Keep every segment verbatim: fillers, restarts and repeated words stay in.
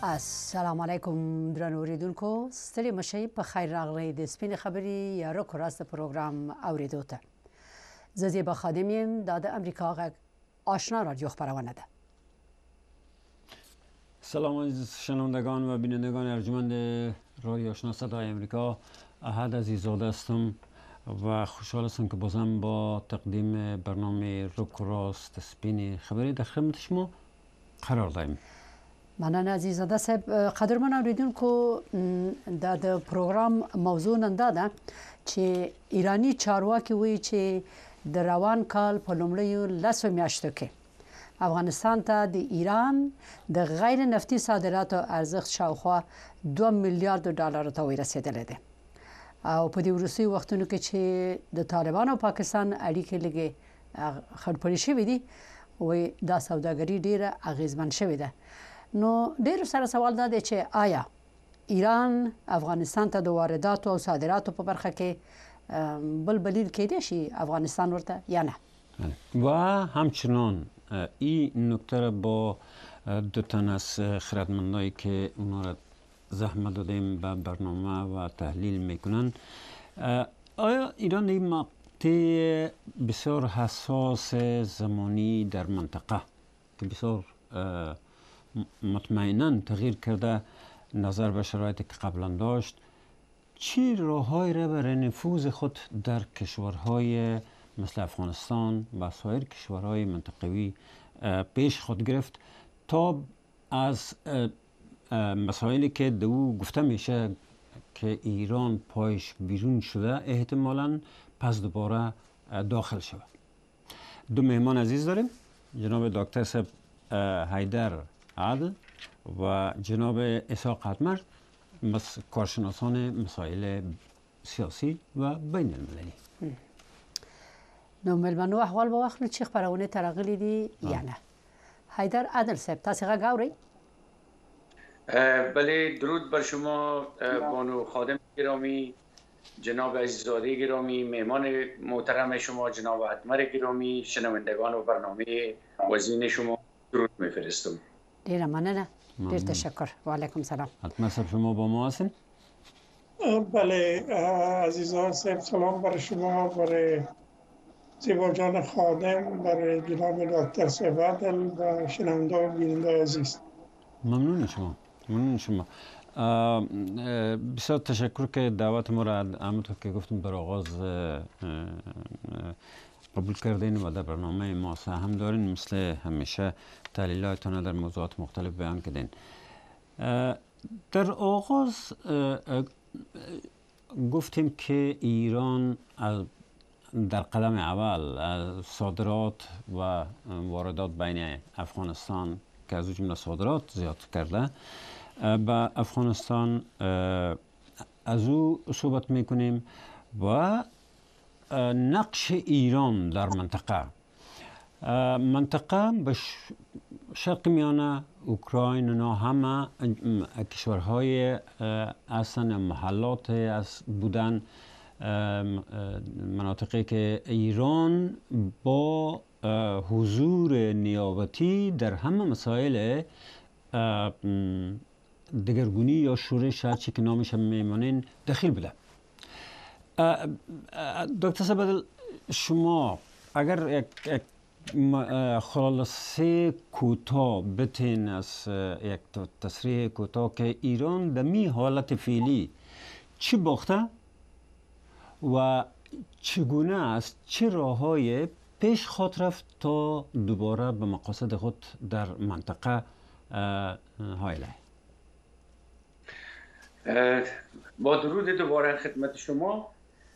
السلام علیکم درنو اوریدونکو، ستړي مشئ، په خیر راغلی د سپین خبري یا رکو راست پروګرام اوریدو ته. زه زیبا خادم یم، دا د امریکا غږ آشنا رادیو خبرونه ده. سلام عزیز شنوندگان و بینندگان ارجمند رادیو آشنا صدای امریکا. احد عزیزاده هستم و خوشحال هستم که بازم با تقدیم برنامه رکو راست سپین خبری در خدمت شما قرار داریم. مننه عزیزاده صاحب. قدرمن اوریدونکو، دا د پروګرام موضوع نن دا ده چې ایرانی چارواکي وایي چې د روان کال په لومړیو لسو میاشتو کې افغانستان ته د ایران د غیر نفتي صادراتو ارزښت شاوخوا دوه میلیارډ ډالر ته ورسېدلی دی، او په دې وروستیو وختونو کې چې د طالبان او پاکستان اړیکې لږې خړپړې شوې دي، وایي دا سوداګري ډیره اغیزمن شوې ده. نو ډیر سره سوال دا دی چې آیا ایران افغانستان ته د وارداتو او صادراتو په برخه کې بل بلیل کېدای شي افغانستان ورته یا نه؟ و همچنان این نکته را با دو تن از خردمندایی که اونا را زحمت دادیم به برنامه و تحلیل میکنن، آیا ایران این مقطع بسیار حساس زمانی در منطقه که بسیار مطمئناً تغییر کرده نظر به شرایطی که قبلا داشت، چی راههایی را برای نفوذ خود در کشورهای مثل افغانستان و سایر کشورهای منطقوی پیش خود گرفت تا از مسائلی که دو گفته میشه که ایران پایش بیرون شده احتمالاً پس دوباره داخل شود؟ دو مهمان عزیز داریم، جناب دکتر صاحب حیدر عادل و جناب اسحاق حتمر، کارشناسان مسائل سیاسی و بین المللی. نو ملمنو احوال به وخت چې خبرونه ترغلي دي یا نه؟ حیدر عادل صاحب، تاسو غږ اورئ؟ بله، درود بر شما بانو خادم گرامی، جناب عزیزاده گرامی، مهمان محترم شما جناب حتمر گرامی، شنوندگان و برنامه وزین شما درود میفرستم. ډیره مننه، ډیر تشکر. و علیکم سلام. حتما صاحب شما با ما هستین؟ بله عزیزان صاحب، سلام برای شما، برای زیبا جان خادم، برای جناب دکتر صاحب عادل و شنونده و بیننده عزیز. ممنون شما، ممنون شما. بسیار تشکر که دعوت ما را همونطور که گفتم در آغاز قبول کردین و در برنامه ما سهم دارین. مثل همیشه تحلیلاتتان در موضوعات مختلف بیان کردین. در آغاز گفتیم که ایران در قدم اول صادرات و واردات بین افغانستان که از جمله صادرات زیاد کرده به افغانستان از او صحبت میکنیم و نقش ایران در منطقه منطقه به شرق میانه، اوکراین، نه همه کشورهای اصلا محلات از بودن مناطقی که ایران با حضور نیابتی در همه مسائل دگرگونی یا شورش هرچی که نامش هم میمانین دخیل بوده. دکتر صاحب، شما اگر یک خلاصه کوتاه بتین از یک تصریح کوتاه که ایران در می حالت فعلی چی باخته و چگونه است، چه راههای پیش خود رفت تا دوباره به مقاصد خود در منطقه حائله؟ با درود دوباره خدمت شما.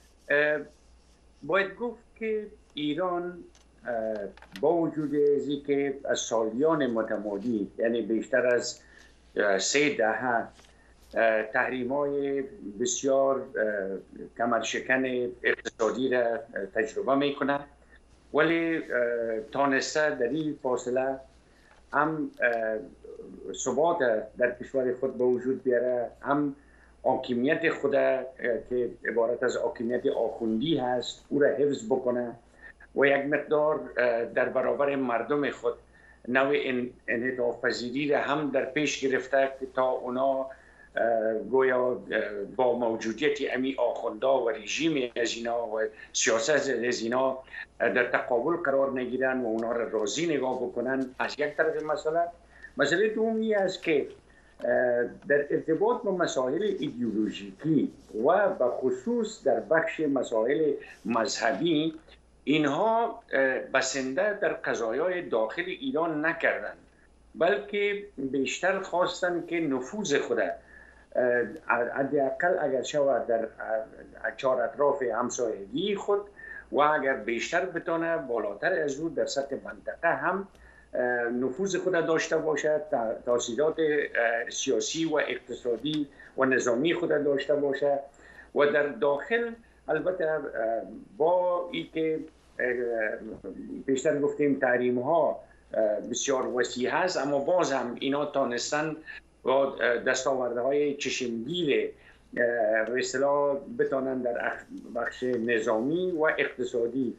باید گفت که ایران با وجود ازی که از سالیان متمادی، یعنی بیشتر از سه دهه تحریم‌های بسیار کمرشکن اقتصادی را تجربه میکنه، ولی تانسته در این فاصله هم ثبات در کشور خود به وجود بیاره، هم حاکمیت خود که عبارت از حاکمیت آخوندی هست او را حفظ بکنه و یک مقدار در برابر مردم خود نوع انعطاف پذیری را هم در پیش گرفته که تا اونا گویا با موجودیت امی آخوندا و رژیم از اینا و سیاست از اینا در تقابل قرار نگیرن و اونا را راضی نگاه بکنن. از یک طرف مسئله مسئله دومی است که در ارتباط با مسائل ایدئولوژیکی و به خصوص در بخش مسائل مذهبی اینها بسنده در قضایای داخل ایران نکردند، بلکه بیشتر خواستند که نفوذ خود حداقل اگر شود در چهار اطراف همسایگی خود و اگر بیشتر بتونه بالاتر از او در سطح منطقه هم نفوذ خود داشته باشد، تاثیرات سیاسی و اقتصادی و نظامی خود داشته باشد و در داخل البته با ای که بیشتر گفتیم تحریم ها بسیار وسیع هست، اما باز هم اینا تانستن با دستاورده های چشمگیر به اصطلاح بتانن در بخش نظامی و اقتصادی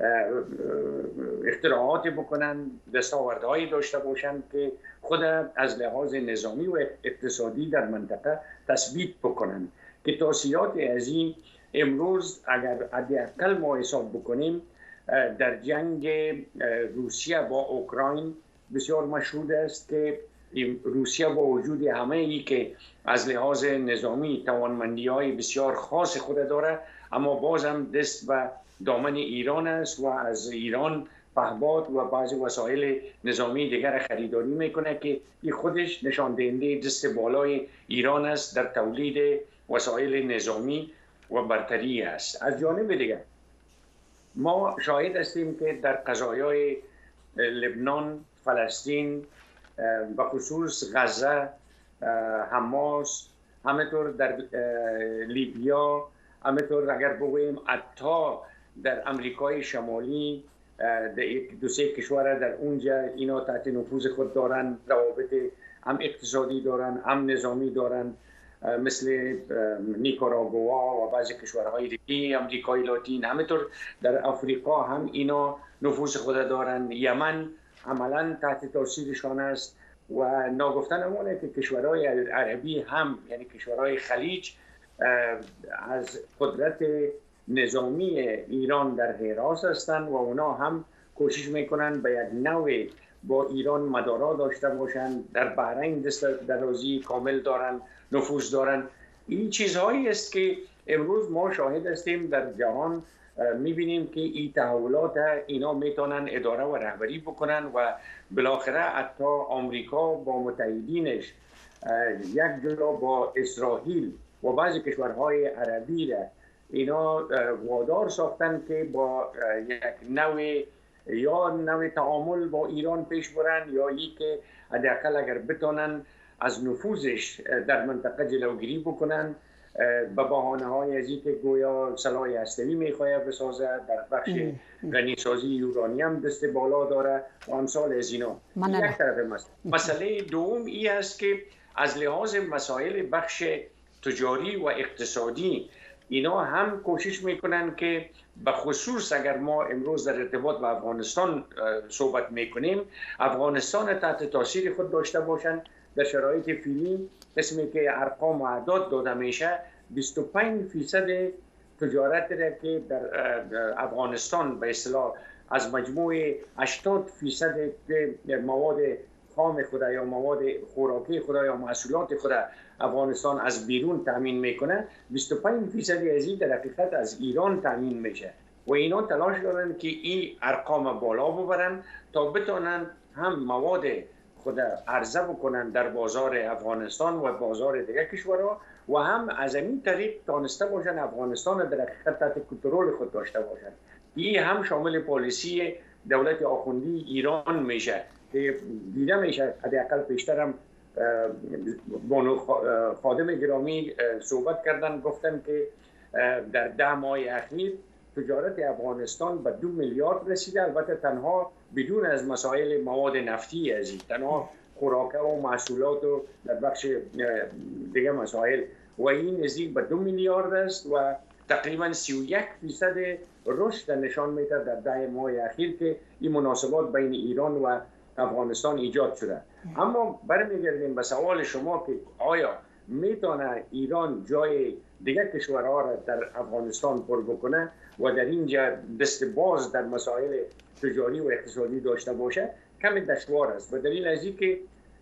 اختراعات بکنن، دستاورده هایی داشته باشند که خود از لحاظ نظامی و اقتصادی در منطقه تثبیت بکنن که تاثیرات از این امروز اگر حداقل ما حساب بکنیم در جنگ روسیه با اوکراین بسیار مشهود است که روسیه با وجود همه ای که از لحاظ نظامی توانمندی های بسیار خاص خود داره، اما بازم دست به دامن ایران است و از ایران پهپاد و بعضی وسایل نظامی دیگر خریداری میکنه که این خودش نشان دهنده دست بالای ایران است در تولید وسایل نظامی و برتری است. از جانب دیگر ما شاهد هستیم که در قضایای لبنان، فلسطین، به خصوص غزه، حماس، همینطور در لیبیا، همینطور اگر بگوییم حتی در امریکای شمالی دو سه کشور در اونجا اینا تحت نفوذ خود دارن، روابط هم اقتصادی دارن هم نظامی دارن، مثل نیکاراگوآ و بعضی کشورهای دیگه امریکای لاتین. همینطور در افریقا هم اینا نفوذ خود دارن. یمن عملا تحت تاثیرشان است و ناگفتن امونه که کشورهای عربی هم یعنی کشورهای خلیج از قدرت نظامی ایران در حراس هستند و اونا هم کوشش میکنن به یک نوع با ایران مدارا داشته باشند. در بحرین دست درازی کامل دارن، نفوذ دارن. این چیزهایی است که امروز ما شاهد هستیم در جهان، میبینیم که این تحولات اینا میتونن اداره و رهبری بکنن و بالاخره حتی آمریکا با متحدینش یک جلو با اسرائیل و بعضی کشورهای عربی را اینا وادار ساختن که با یک نوع یا نوع تعامل با ایران پیش برن یا ای که حداقل اگر بتونن از نفوذش در منطقه جلوگیری بکنن به بهانه های از اینکه گویا سلاح هسته‌ای میخواد بسازه، در بخش غنیسازی یورانیم دست بالا داره و امثال از اینا. یک طرف مسئله. مسئله دوم ای است که از لحاظ مسائل بخش تجاری و اقتصادی اینا هم کوشش میکنن که به خصوص اگر ما امروز در ارتباط با افغانستان صحبت میکنیم، افغانستان تحت تاثیر خود داشته باشن. در شرایط فعلی قسمی که ارقام و اعداد داده میشه بیست و پنج فیصد تجارت را که در افغانستان به اصطلاح از مجموع هشتاد فیصد مواد خام خود یا مواد خوراکی خود یا محصولات خود افغانستان از بیرون تامین میکنه، بیست و پنج فیصد از این در حقیقت از ایران تامین میشه و اینا تلاش دارن که این ارقام بالا ببرن تا بتونن هم مواد خود عرضه بکنن در بازار افغانستان و بازار دیگر کشورها و هم از این طریق تانسته باشن افغانستان در حقیقت تحت کنترل خود داشته باشن. این هم شامل پالیسی دولت آخوندی ایران میشه که دیده میشه. حداقل پیشتر هم بانو خادم گرامی صحبت کردن، گفتن که در ده ماه اخیر تجارت افغانستان به دو میلیارد رسیده، البته تنها بدون از مسائل مواد نفتی، از این تنها خوراک و محصولات و در بخش دیگه مسائل و این نزدیک به دو میلیارد است و تقریبا سی و یک فیصد رشد نشان میده در ده ماه اخیر که این مناسبات بین ایران و افغانستان ایجاد شده. اما برمیگردیم به سوال شما که آیا میتونه ایران جای دیگر کشورها را در افغانستان پر بکنه و در اینجا دست باز در مسائل تجاری و اقتصادی داشته باشه؟ کمی دشوار است، به دلیل از اینکه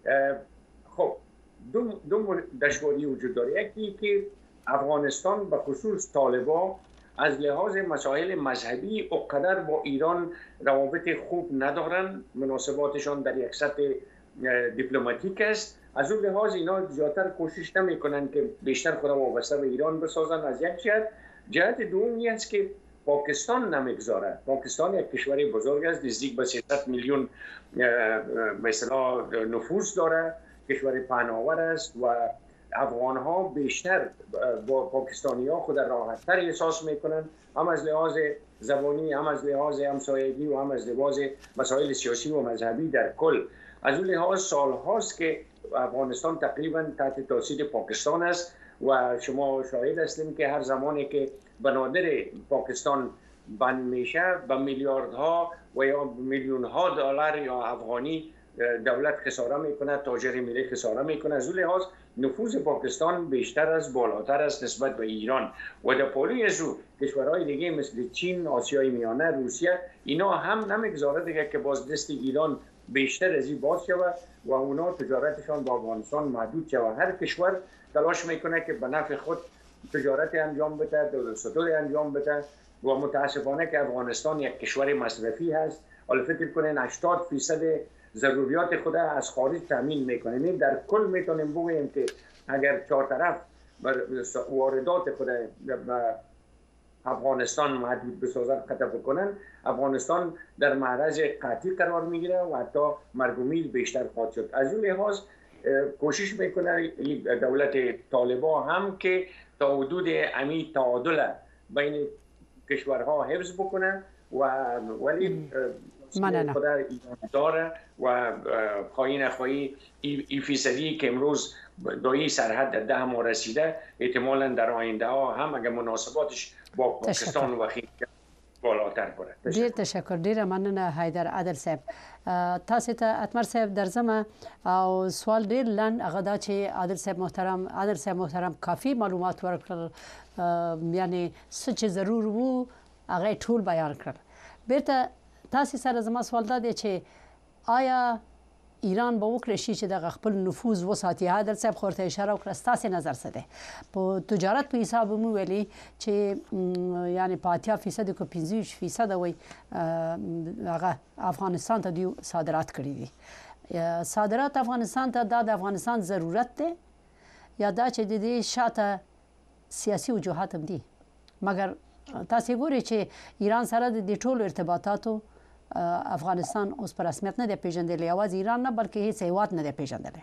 خب دو دو دشواری وجود داره. یکی که افغانستان به خصوص طالبان از لحاظ مسائل مذهبی اقدر با ایران روابط خوب ندارن، مناسباتشان در یک سطح دیپلماتیک است. از اون لحاظ اینا زیادتر کوشش نمیکنن که بیشتر خود وابسته به ایران بسازن. از یک جهت جهت دومی است که پاکستان نمیگذاره. پاکستان یک کشور بزرگ است، نزدیک به سیصد میلیون به اصطلاح نفوس داره، کشور پهناور است و افغان ها بیشتر با پاکستانی ها خود راحت تر احساس میکنن، هم از لحاظ زبانی، هم از لحاظ همسایگی و هم از لحاظ مسائل سیاسی و مذهبی در کل. از اون لحاظ سال هاست که افغانستان تقریبا تحت تاثیر پاکستان است و شما شاهد هستیم که هر زمانی که بنادر پاکستان بند میشه به میلیاردها و یا میلیون ها دلار یا افغانی دولت خساره میکنه، تاجر ملی خساره میکنه. از اون لحاظ نفوذ پاکستان بیشتر از بالاتر است نسبت به ایران و در پالوی از او کشورهای دیگه مثل چین، آسیای میانه، روسیه، اینا هم نمیگذاره دیگه که باز دست ایران بیشتر از این باز شود و اونا تجارتشان با افغانستان محدود شود. هر کشور تلاش میکنه که به نفع خود تجارت انجام بده، دولت‌ستور انجام بده و متاسفانه که افغانستان یک کشور مصرفی هست. حالا فکر کنین هشتاد درصد ضروریات خود از خارج تامین میکنه. یعنی در کل میتونیم بگوییم که اگر چهار طرف واردات خود به افغانستان محدود بسازد، قطع بکنن، افغانستان در معرض قحطی قرار میگیره و حتی مرگ و میر بیشتر خواهد شد. از اون لحاظ کوشش میکنه دولت طالبان هم که تا حدود امی تعادل بین کشورها حفظ بکنه و ولی خدا ایران داره و خواهی نخواهی این فیصدی که امروز دایی سرحد در ده ماه رسیده احتمالا در آینده ها هم اگر مناسباتش با پاکستان و خیلی بالاتر بره. ډیر تشکر، ډیره مننه حیدر عادل صاحب. تاسو ته اتمر صاحب درځم او سوال ډیر لنډ هغه دا چې عادل صاحب محترم عادل صاحب محترم کافی معلومات ورکړل، یعنی څه چې ضرور وو هغه ټول بیان کړل. بیرته تاسو سره زما سوال دا دی چې آیا ایران به وکړي شي چې د خپل نفوذ وساتي؟ عادل صاحب خورته اشاره وکړه، تاسو نظر څه دی؟ په تجارت په حساب مو ویلي چې یعنی په اتیا فیصد کو پنځه فیصد وي هغه افغانستان ته دی صادرات کړی دي. صادرات افغانستان ته د افغانستان ضرورت دی یا دا چې د دې شاته سیاسي وجوهات هم دي؟ مګر تاسو ګورئ چې ایران سره د ټولو ارتباطاتو افغانستان اوس په رسمیت نه دی پیژندلی، یوازې ایران نه بلکې هیڅ هیواد نه دی پیژندلی.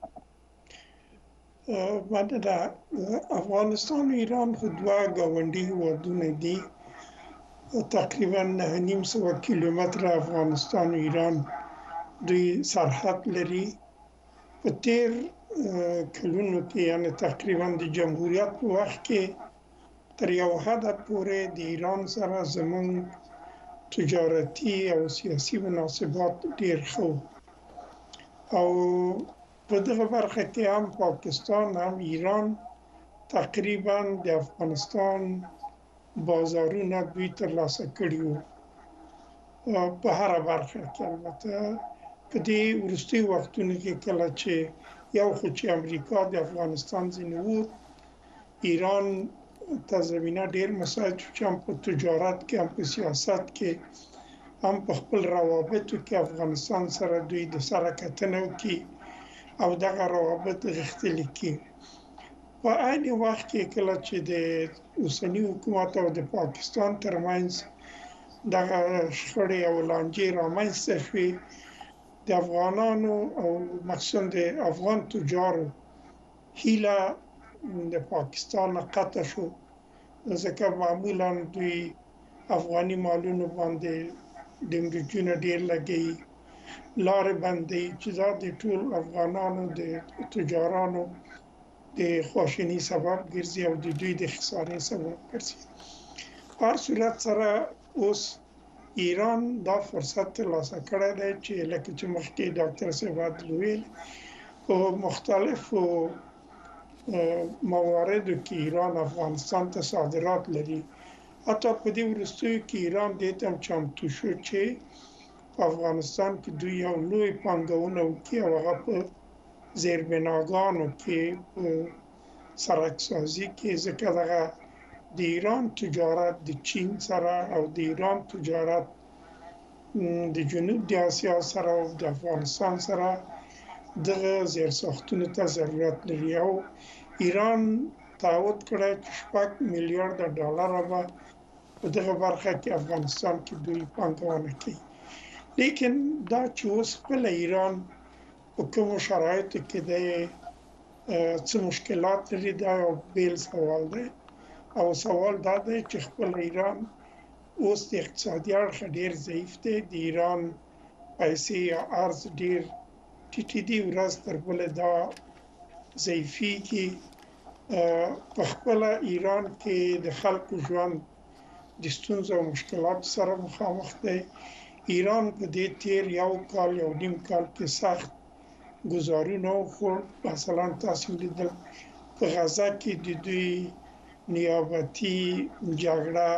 مننه. افغانستان و ایران خود دوه ګاونډي هیوادونه دي. تقریبا نه نیم سوه کیلومتر افغانستان و ایران دوی سرحد لري. په تیر کلونو کې یعنی تقریبا د جمهوریت په وخت کې تر یو حد پورې د ایران سره زموږ تجارتی او سیاسی مناسبات ډیر ښه او په دغه برخه کې هم پاکستان هم ایران تقریبا د افغانستان بازارونه دوی ترلاسه کړي وو په هر برخه کې. البته په دې وروستي وختونو کې کله چې یو خو چې امریکا د افغانستان ځینې ووت، ایران ته زمینه ډیر مساعد شو چې هم په تجارت کې هم په سیاست کې هم په خپل روابطو کې افغانستان سره دوی د سره کتنه وکړي او دغه روابط غښتلي کړي. په عین وخت کې کله چې د اوسني حکومت او د پاکستان ترمنځ دغه شخړې او لانجې رامنځته شوې، د افغانانو او مخصوصا د افغان تجارو هیله د پاکستان قطع شو، ځکه معمولا دوی افغاني مالونو باندې ډنګچونه ډیر لګي، لارې بندي چې دا د ټول افغانانو د تجارانو د خواشینی سبب ګرځي او د دوی د خسارې سبب ګرځي. په هر صورت سره اوس ایران دا فرصت ترلاسه کړی دی چې لکه چې مخکې ډاکټر صاحب ویل په مختلفو مواردو کې ایران افغانستان ته صادرات لري. حتی په دې وروستیو کې ایران دې ته هم چمتو شو چې په افغانستان کې دوی یو لوی پانګونه وکړي او هغه په زیربناګانو کې په سرکسازي کې ځکه دغه د ایران تجارت د چین سره او د ایران تجارت د جنوب د اسیا سره او د افغانستان سره دغه زیرساختونو ته ضرورت لري او ایران تعهد کړی چې شپږ میلیارډ ډالر به په دغه برخه کې افغانستان کې دوی پانګونه کوي. لیکن دا چې اوس خپل ایران په کومو شرایطو کې د څه مشکلات لري دا یو بیل سوال دی او سوال دا دی چې خپل ایران اوس د اقتصادي اړخ ډیر ضعیف دی. د ایران پیسې یا ارز ډیر ټیټې دي، ورځ تر بلې دا ضعیفیږي. په خپل ایران کې د خلکو ژوند د ستونزو او مشکلاتو سره مخامخ دی. ایران په دې تیر یو کال یو نیم کال کې سخت گزارونه وکړ. مثلا تاسو لیدل په غزه کې د دوی نیابتي جګړه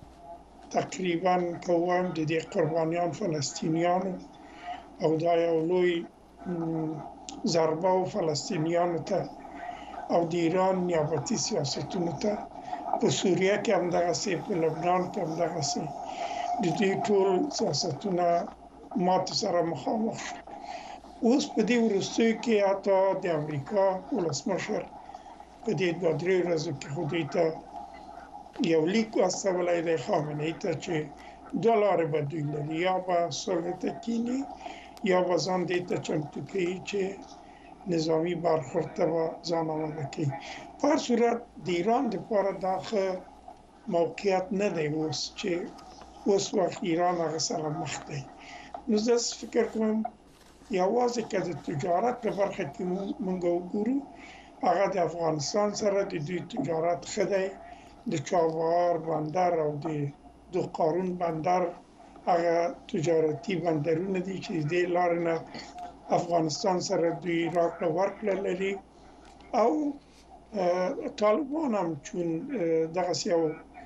تقریبا کوم د دې قربانیان فلسطینیانو او دا یو لوی ضربه و فلسطینیانو ته او د ایران نیابتي سیاستونو ته. په سوریه کې هم دغسې، په لبنان کې هم دغسې د دې ټول سیاستونه ماتې سره مخامخ شو. اوس په دې وروستیو کې حتی د امریکا ولسمشر په دې دوه درې ورځو کې خو دوی ته یو لیک واستولی دی خامنه‌ای ته چې دوه لارې به دوی لري، یا به صلح ته کیني یا به ځان دې ته چمتو کوي چې نظامی برخورد ته به ځان آماده کوي. په هر صورت د ایران دپاره دا ښه موقعیت نه دی اوس چې اوس وخت ایران هغه سره مخ دی. نو زه فکر کوم یوازې که د تجارت په برخه کې موږ وګورو، هغه د افغانستان سره د دوی تجارت ښه دی. د چابهار بندر او د د قارون بندر هغه تجارتي بندرونه دي چې د لارې نه افغانستان سره دوی راکړه ورکړه لري. او طالبان هم چون دغسې یو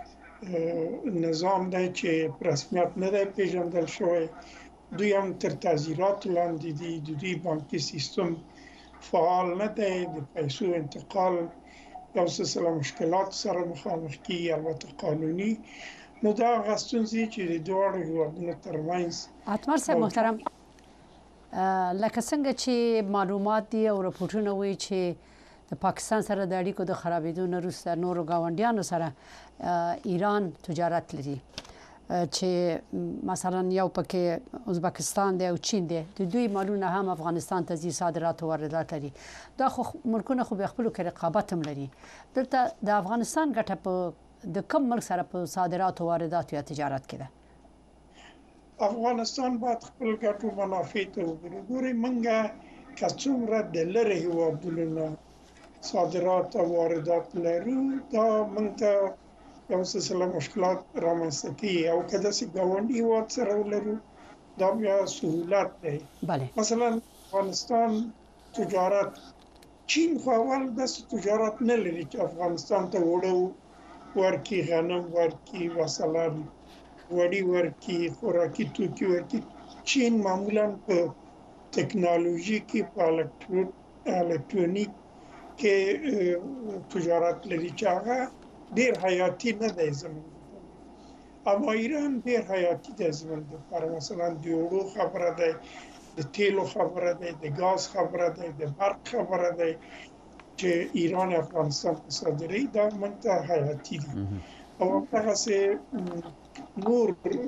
نظام دی چې په رسمیت نه دی پیژندل شوی، دوی هم تر تعزیراتو لاندې دي. د دوی بانکي سیستم فعال نه دی، د پیسو انتقال یو سلسله مشکلات سره مخامخ کیږي، البته قانوني. نو دا هغه ستونزې چې د دواړو هېوادونو ترمنځ. اتمر صاحب محترم، لکه څنګه چې معلومات دي او راپورټونه وایي چې د پاکستان سره د اړیکو د خرابېدو نه وروسته نورو ګاونډیانو سره ایران تجارت لري، چې مثلا یو پکې ازبکستان دی او چین دی. د دوی مالونه هم افغانستان ته ځي، صادرات او واردات لري. دا خو ملکونه خو به خپلو کې رقابت هم لري. دلته د افغانستان ګټه په د کوم ملک سره په صادرات او واردات یا تجارت کې ده؟ افغانستان باید خپل ګټو منافع ته وګوري. ګورئ موږ که څومره د لرې هېوادونو نه صادرات او واردات لرو، دا موږ ته یو سلسله مشکلات رامنځته کوي. او که داسې ګاونډي هېواد سره ولرو دا بیا سهولت دی. بله. مثلا افغانستان تجارت، چین خو اول داسې تجارت نه لري چې افغانستان ته وړه ورکي، غنم ورکي، مثلا وړي ورکي، خوراکي توکي ورکي. چین معمولا په تکنالوژي کې، په الکترونیک کې تجارت لري چې هغه ډیر حیاتي نه دی زموږ. اما ایران ډیر حیاتي دی زموږ لپاره. مثلا د اوړو خبره دی، د تیلو خبره دی، د ګاز خبره دی، د برق خبره دی چې ایران افغانستان ته صادروي. دا موږ ته حیاتي دي. او همدغسې نور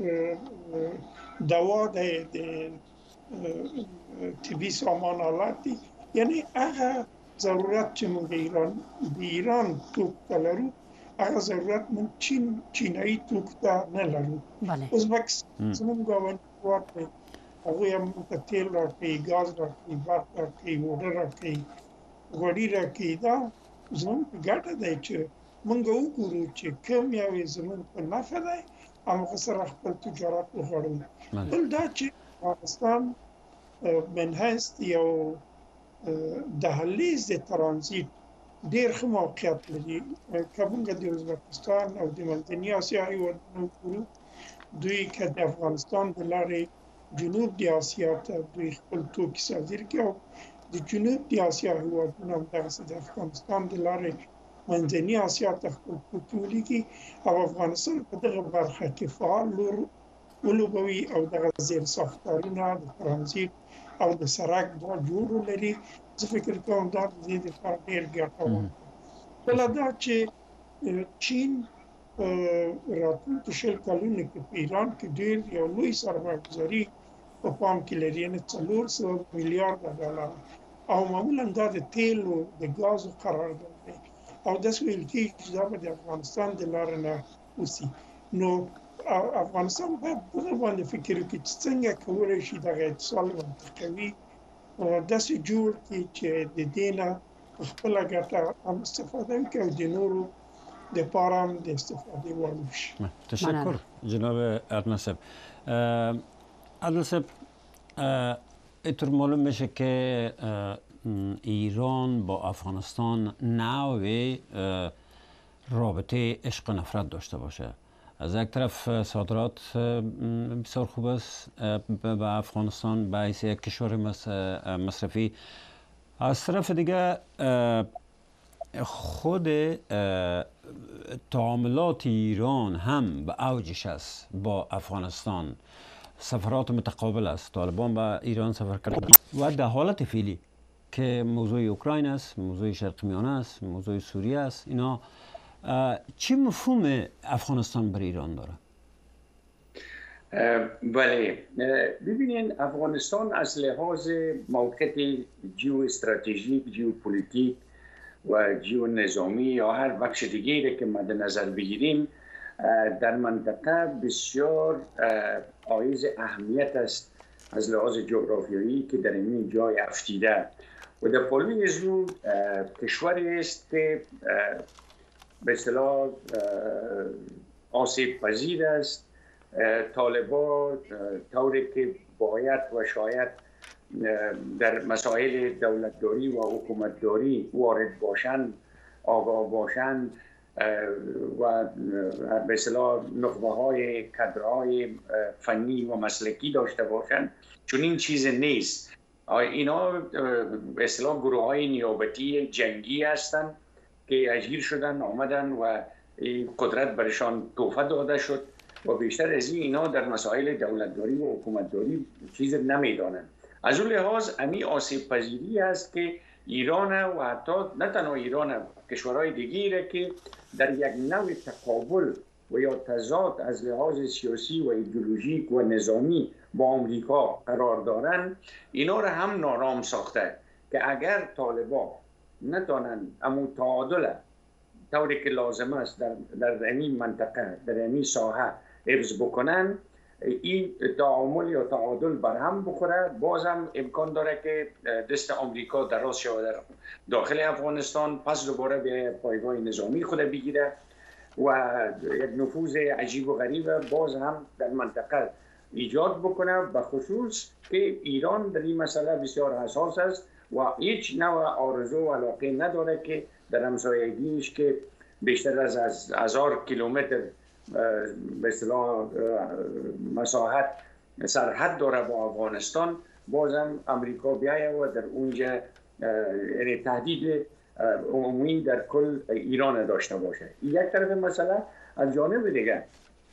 دوا دی، د طبي سامان آلات دي. یعنی هغه ضرورت چې موږ ایران د ایران توک ته لرو، هغه ضرورت موږ چین چینایي توک ته نه لرو. ازبکستان زموږ ګاونډي هېواد دی، هغوی هم موږ ته تیل راکوي، ګاز راکوي، برق راکوي، اوړه راکوي، غوړي راکوي. دا زموږ په ګټه دی چې موږ وګورو چې کوم یو یې زموږ په نفع دی همغه سره خپل تجارت وغوړوي. بل دا چې افغانستان من حیث یو دهلیز د ترانزیت ډېر ښه موقعیت لري. که موږ د ازبکستان او د منځني اسیا هېوادونو ګورو، دوی که د افغانستان د لارې جنوب د اسیا ته دوی خپل توکي صادر کړي، او د جنوب د اسیا هېوادونه همدغسې د افغانستان د لارې منځني اسیا ته خپل توکي ولیږي، او افغانستان په دغه برخه کې فعال رول ولوبوي او دغه زیر ساختارونه د ترانزیت او د سرک دا جوړ لري. زه فکر کوم دا د دې لپاره ډېر ګټور. بله دا چې چین راتلونکي شل کلونو کې په ایران کې ډېر یو لوی سرمایه‌ګذاري په پام کې لري، یعنې څلور سوه میلیارده ډالر، او معمولا دا د تیلو د ګازو قرارداد دی، او داسې ویل کېږي چې دا به د افغانستان د لارې نه وشي. نو افغانستان باید دغه باندې فکر وکړي چې څنګه کولی شي دغه اتصال منطقوي داسې جوړ کړي چې د دې نه په خپله ګټه هم استفاده وکړي او د نورو دپاره هم د استفادې وړ وشي. تشکر جناب عدنان صاحب. عدنان صاحب، اینطور معلوم میشه که ایران با افغانستان نوع رابطه عشق و نفرت داشته باشه. از یک طرف صادرات بسیار خوب است به افغانستان به حیث یک کشور مصرفی، از طرف دیگه خود تعاملات ایران هم به اوجش است با افغانستان. سفرات متقابل است، طالبان به ایران سفر کرده و در حالت فعلی که موضوع اوکراین است، موضوع شرق میانه است، موضوع سوریه است، اینا چی مفهوم افغانستان بر ایران داره؟ بله، ببینین افغانستان از لحاظ موقعیت جیو استراتژیک، جیو پولیتیک و جیو نظامی یا هر بخش دیگری که مد نظر بگیریم در منطقه بسیار حائز اهمیت است از لحاظ جغرافیایی که در این جای افتیده و در پالوی از او کشوری است که به اصطلاح آسیب پذیر است. طالبان طوری که باید و شاید در مسائل دولتداری و حکومتداری وارد باشند، آگاه باشند و به اصطلاح نخبه های کادرهای فنی و مسلکی داشته باشند، چون این چیز نیست. اینا به اصطلاح گروه های نیابتی جنگی هستند که اجیر شدن آمدن و قدرت برشان تحفه داده شد و بیشتر از این اینا در مسائل دولتداری و حکومتداری چیز نمیدانند. از اون لحاظ امی آسیب پذیری است که ایران و حتی نه تنها ایران، کشورهای دیگری که در یک نوع تقابل و یا تضاد از لحاظ سیاسی و ایدئولوژیک و نظامی با آمریکا قرار دارند، اینا را هم نارام ساخته که اگر طالبان نتوانند امو تعادل طوری که لازم است در در این منطقه، در این ساحه حفظ بکنن، این تعامل یا تعادل برهم بخوره، بازم امکان داره که دست آمریکا دراز شود در داخل افغانستان، پس دوباره به پایگاه نظامی خود بگیره و یک نفوذ عجیب و غریب باز هم در منطقه ایجاد بکنه، به خصوص که ایران در این مسئله بسیار حساس است و هیچ نوع آرزو و علاقه نداره که در همسایگیش که بیشتر از هزار کیلومتر به اصطلاح مساحت سرحد داره با افغانستان، بازم امریکا بیایه و در اونجا یعنی تهدید عمومی در کل ایران داشته باشه. یک طرف مسئله. از جانب دیگه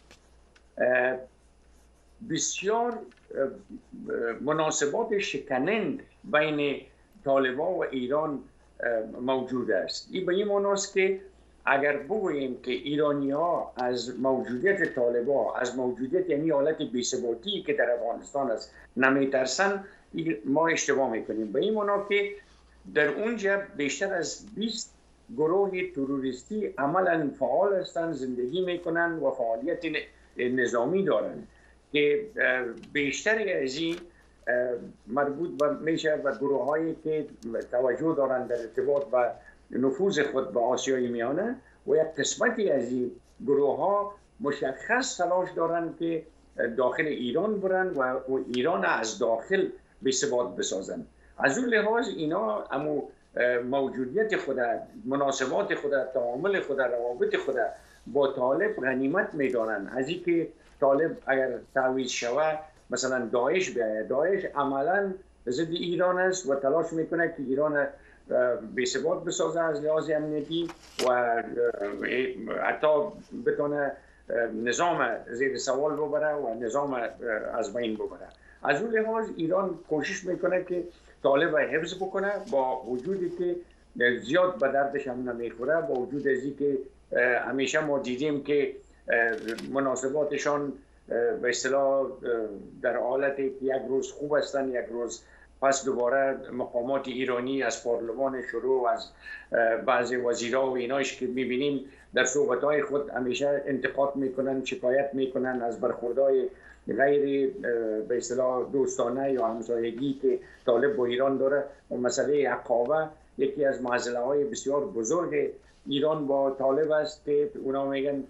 بسیار مناسبات شکنند بین طالبان و ایران موجود است. این به این معناست که اگر بگوییم که ایرانی ها از موجودیت طالبان، از موجودیت یعنی حالت بی‌ثباتی که در افغانستان است نمیترسن، ما اشتباه میکنیم. به این معنا که در اونجا بیشتر از بیست گروه تروریستی عملا فعال هستند، زندگی میکنن و فعالیت نظامی دارند که بیشتری از این مربوط به میشه و گروه هایی که توجه دارند در ارتباط با نفوذ خود به آسیای میانه و یک قسمتی از این گروه ها مشخص تلاش دارند که داخل ایران برن و ایران از داخل به ثبات بسازن. از اون لحاظ اینا اما موجودیت خود، مناسبات خود، تعامل خود، روابط خود با طالب غنیمت میدانن. از اینکه طالب اگر تعویض شود مثلا داعش بیاید، داعش عملا ضد ایران است و تلاش میکنه که ایران به ثبات بسازه از لحاظ امنیتی و حتی بتونه نظام زیر سوال ببره و نظام از بین ببره. از اون لحاظ ایران کوشش میکنه که طالب حفظ بکنه، با وجودی که زیاد به دردش هم نمیخوره، با وجود از اینکه همیشه ما دیدیم که مناسباتشان به اصطلاح در حالتی که یک روز خوب هستن، یک روز پس دوباره مقامات ایرانی از پارلمان شروع، از بعضی وزیرا و اینایش که میبینیم در صحبتهای خود همیشه انتقاد میکنن، شکایت میکنن از برخوردهای غیر به اصطلاح دوستانه یا همسایگی که طالب با ایران داره. و مسئله عقابه یکی از معضله های بسیار بزرگ ایران با طالب است که اونا میگن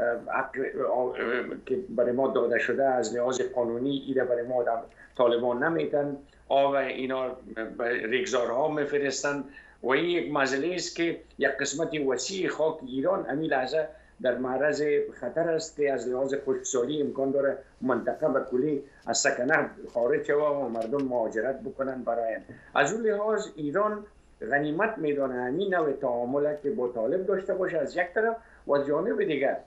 که برای ما داده شده از لحاظ قانونی ایره برای ما طالبان نمیتن، آب اینا ریگزارها میفرستن و این یک مسئله است که یک قسمت وسیع خاک ایران همین لحظه در معرض خطر است که از لحاظ خشکسالی امکان داره منطقه به کلی از سکنه خارج شود و مردم مهاجرت بکنن برای. از اون لحاظ ایران غنیمت میدانه همین نوع تعامل که با طالب داشته باشه از یک طرف، و جانب دیگر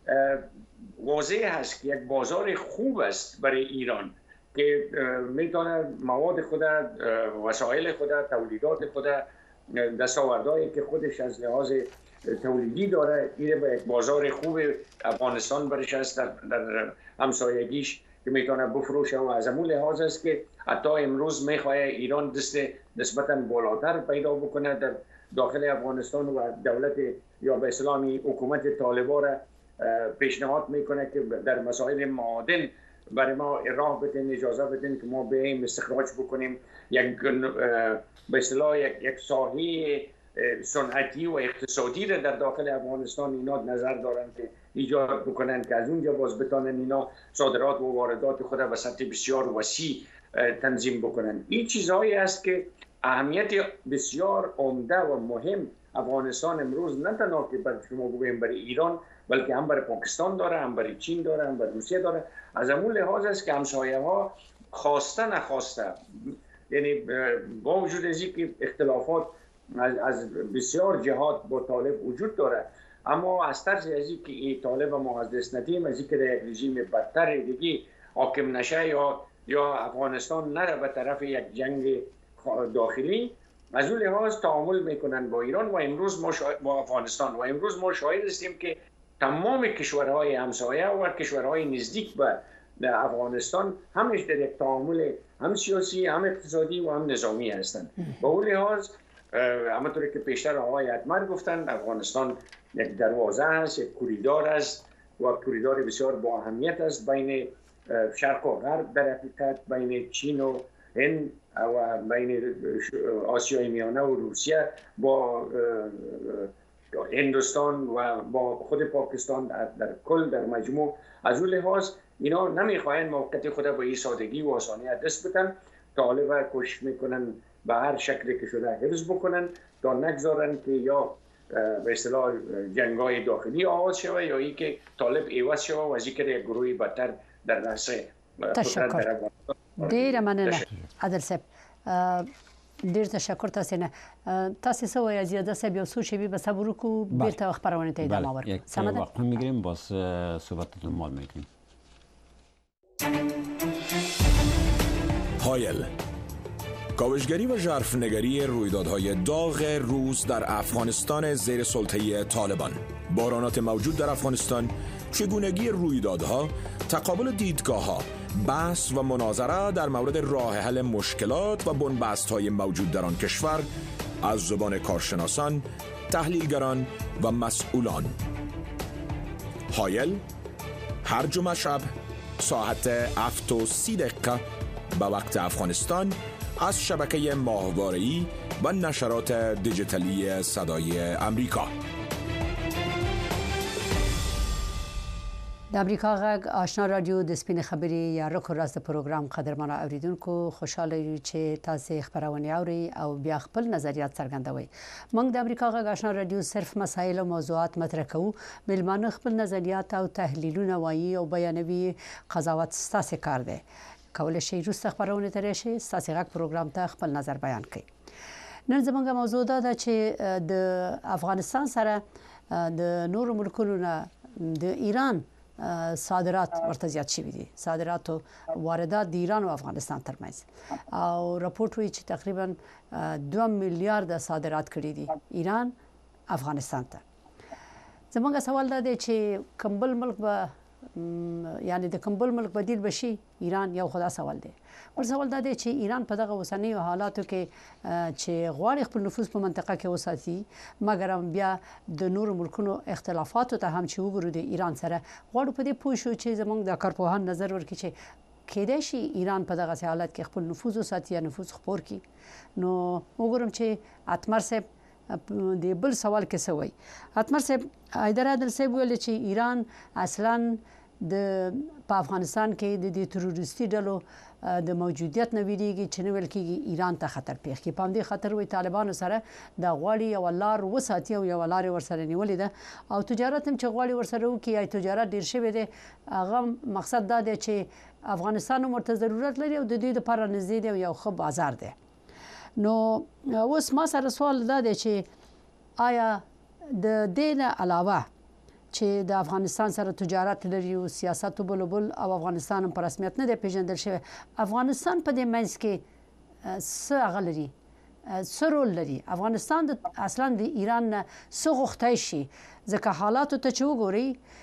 واضح هست که یک بازار خوب است برای ایران که میتونه مواد خود، وسایل خود، تولیدات خود، دستاوردهایی که خودش از لحاظ تولیدی داره ایره به یک بازار خوب افغانستان برش است در, در همسایگیش که میتونه بفروشه. و از همون لحاظ است که حتی امروز میخواه ایران دست نسبتا بالاتر پیدا بکنه در داخل افغانستان و دولت یا به اصطلاح حکومت طالبان را پیشنهاد میکنه که در مسائل معادن برای ما راه بدین، اجازه بدین که ما بیاییم استخراج بکنیم. یک به اصطلاح یک, یک ساحه صنعتی و اقتصادی را در داخل افغانستان اینا نظر دارن که ایجاد بکنن که از اونجا باز بتانن اینا صادرات و واردات خود به سطح بسیار وسیع تنظیم بکنن. این چیزهایی است که اهمیت بسیار عمده و مهم افغانستان امروز نه تنها که برای شما بگویم برای ایران، بلکه هم برای پاکستان داره، هم برای چین داره، هم برای روسیه داره. از همون لحاظ است که همسایه ها خواسته نخواسته، یعنی با وجود از اینکه اختلافات از, از بسیار جهات با طالب وجود داره، اما از طرز از اینکه این طالب ما از دست ندیم، از اینکه در یک رژیم بدتر دیگه حاکم نشه یا یا افغانستان نره به طرف یک جنگ داخلی، از اون لحاظ تعامل میکنن با ایران و امروز ما شا... با افغانستان و امروز ما شاهد هستیم که تمام کشورهای همسایه و کشورهای نزدیک به افغانستان همش در یک تعامل هم سیاسی، هم اقتصادی و هم نظامی هستند. با اون لحاظ همونطوری که پیشتر آقای اتمر گفتن، افغانستان یک دروازه است، یک کوریدور است و کوریدور بسیار با اهمیت است بین شرق و غرب، در حقیقت بین چین و هند و بین آسیای میانه و روسیه با هندوستان و با خود پاکستان در کل در مجموع. از اون لحاظ اینا نمیخواین موقعیت خود با این سادگی و آسانیت دست بدن. طالب کوشش میکنن به هر شکلی که شده حفظ بکنن تا نگذارن که یا به اصطلاح جنگای داخلی آغاز شوه یا ای که طالب ایواز شوه و ذکر یک گروهی بدتر در رأسه. تشکر. ډیر مننه عادل صاحب. ډیر تشکر تاسو نه. تاسو څه وایي زیاده صاحب یو څه شی به صبر وکړو بیرته خبرونه ته ادامه ورکړو. سمه ده. وقت میگیریم باز صحبتتون مال میکنیم. هایل کاوشگری و ژرفنگری رویدادهای داغ روز در افغانستان زیر سلطه طالبان، بحرانات موجود در افغانستان، چگونگی رویدادها، تقابل دیدگاه‌ها، بحث و مناظره در مورد راه حل مشکلات و بنبست‌های موجود در آن کشور از زبان کارشناسان، تحلیلگران و مسئولان. هایل هر جمعه شب ساعت هفت و سی دقیقه به وقت افغانستان از شبکه ماهواره‌ای و نشرات دیجیتالی صدای امریکا. د امریکا غږ آشنا رادیو د سپینې خبرې یا رکو راز د پروګرام قدرمنو اوریدونکو خوشاله یو چې تاسو خبرونه اوري او بیا خپل نظریات څرګندوي. موږ د امریکا غږ آشنا رادیو صرف مسایل او موضوعات مطرح کوو. ملمانه خپل نظریات او تحلیلونه وایي او بیانوي. قضاوت ستاسو کار دی. کولای شئ روسته خبرونه ترې شي ستاسو غږ پروګرام ته خپل نظر بیان کړئ. نن زموږ موضوع ده چې د افغانستان سره د نور ملکونو نه د ایران صادرات ورته زیات شوي دي. صادرات او واردات د ایران او افغانستان ترمنځ او راپورټ وایي چې تقریبا دوه میلیارډ صادرات کړي دي ایران افغانستان ته. زموږ سوال دا دی چې کوم ملک به یعنی د کوم ملک بدیل بشي ایران یو خدا سوال دی. پر سوال دا دی چې ایران په دغه اوسنۍ حالاتو کې چې غواړي خپل نفوذ په منطقه کې وساتي مګر هم بیا د نور ملکونو اختلافاتو ته هم چې وګورو د ایران سره غواړو په دې پوه شو چې زموږ د کارپوهان نظر ورکړي چې کېدای شي ایران په دغه حالت کې خپل نفوذ وساتي یا نفوذ خپور کړي. نو وګورم چې اتمر صاحب د بل سوال کې څه وایي. اتمر صاحب حیدر عادل صاحب ویل چې ایران اصلاً د په افغانستان کې د دې تروریستي ډلو د موجودیت نه ویریږي چې نو ولکې ایران ته خطر پیښ کی. پام دې خطر وي طالبانو سره د غواړي او لار وساتي او یو لار ورسره نیولې ده او تجارت هم چې غواړي ورسره وکي یا تجارت ډیر شوی دی. هغه مقصد دا دی چې افغانستان مرته ضرورت لري او د دې لپاره نږدې دی یو ښه بازار دی. نو اوس ما سره سوال دا دی چې آیا د دې نه علاوه چې د افغانستان سره تجارت لري او سیاست بل بل او افغانستان هم په رسمیت نه دی پیژندل شوی افغانستان په دې منځ کې څه غلري څه رول لري افغانستان د اصلا د ایران نه څه غوښتای شي ځکه حالاتو ته چې وګوري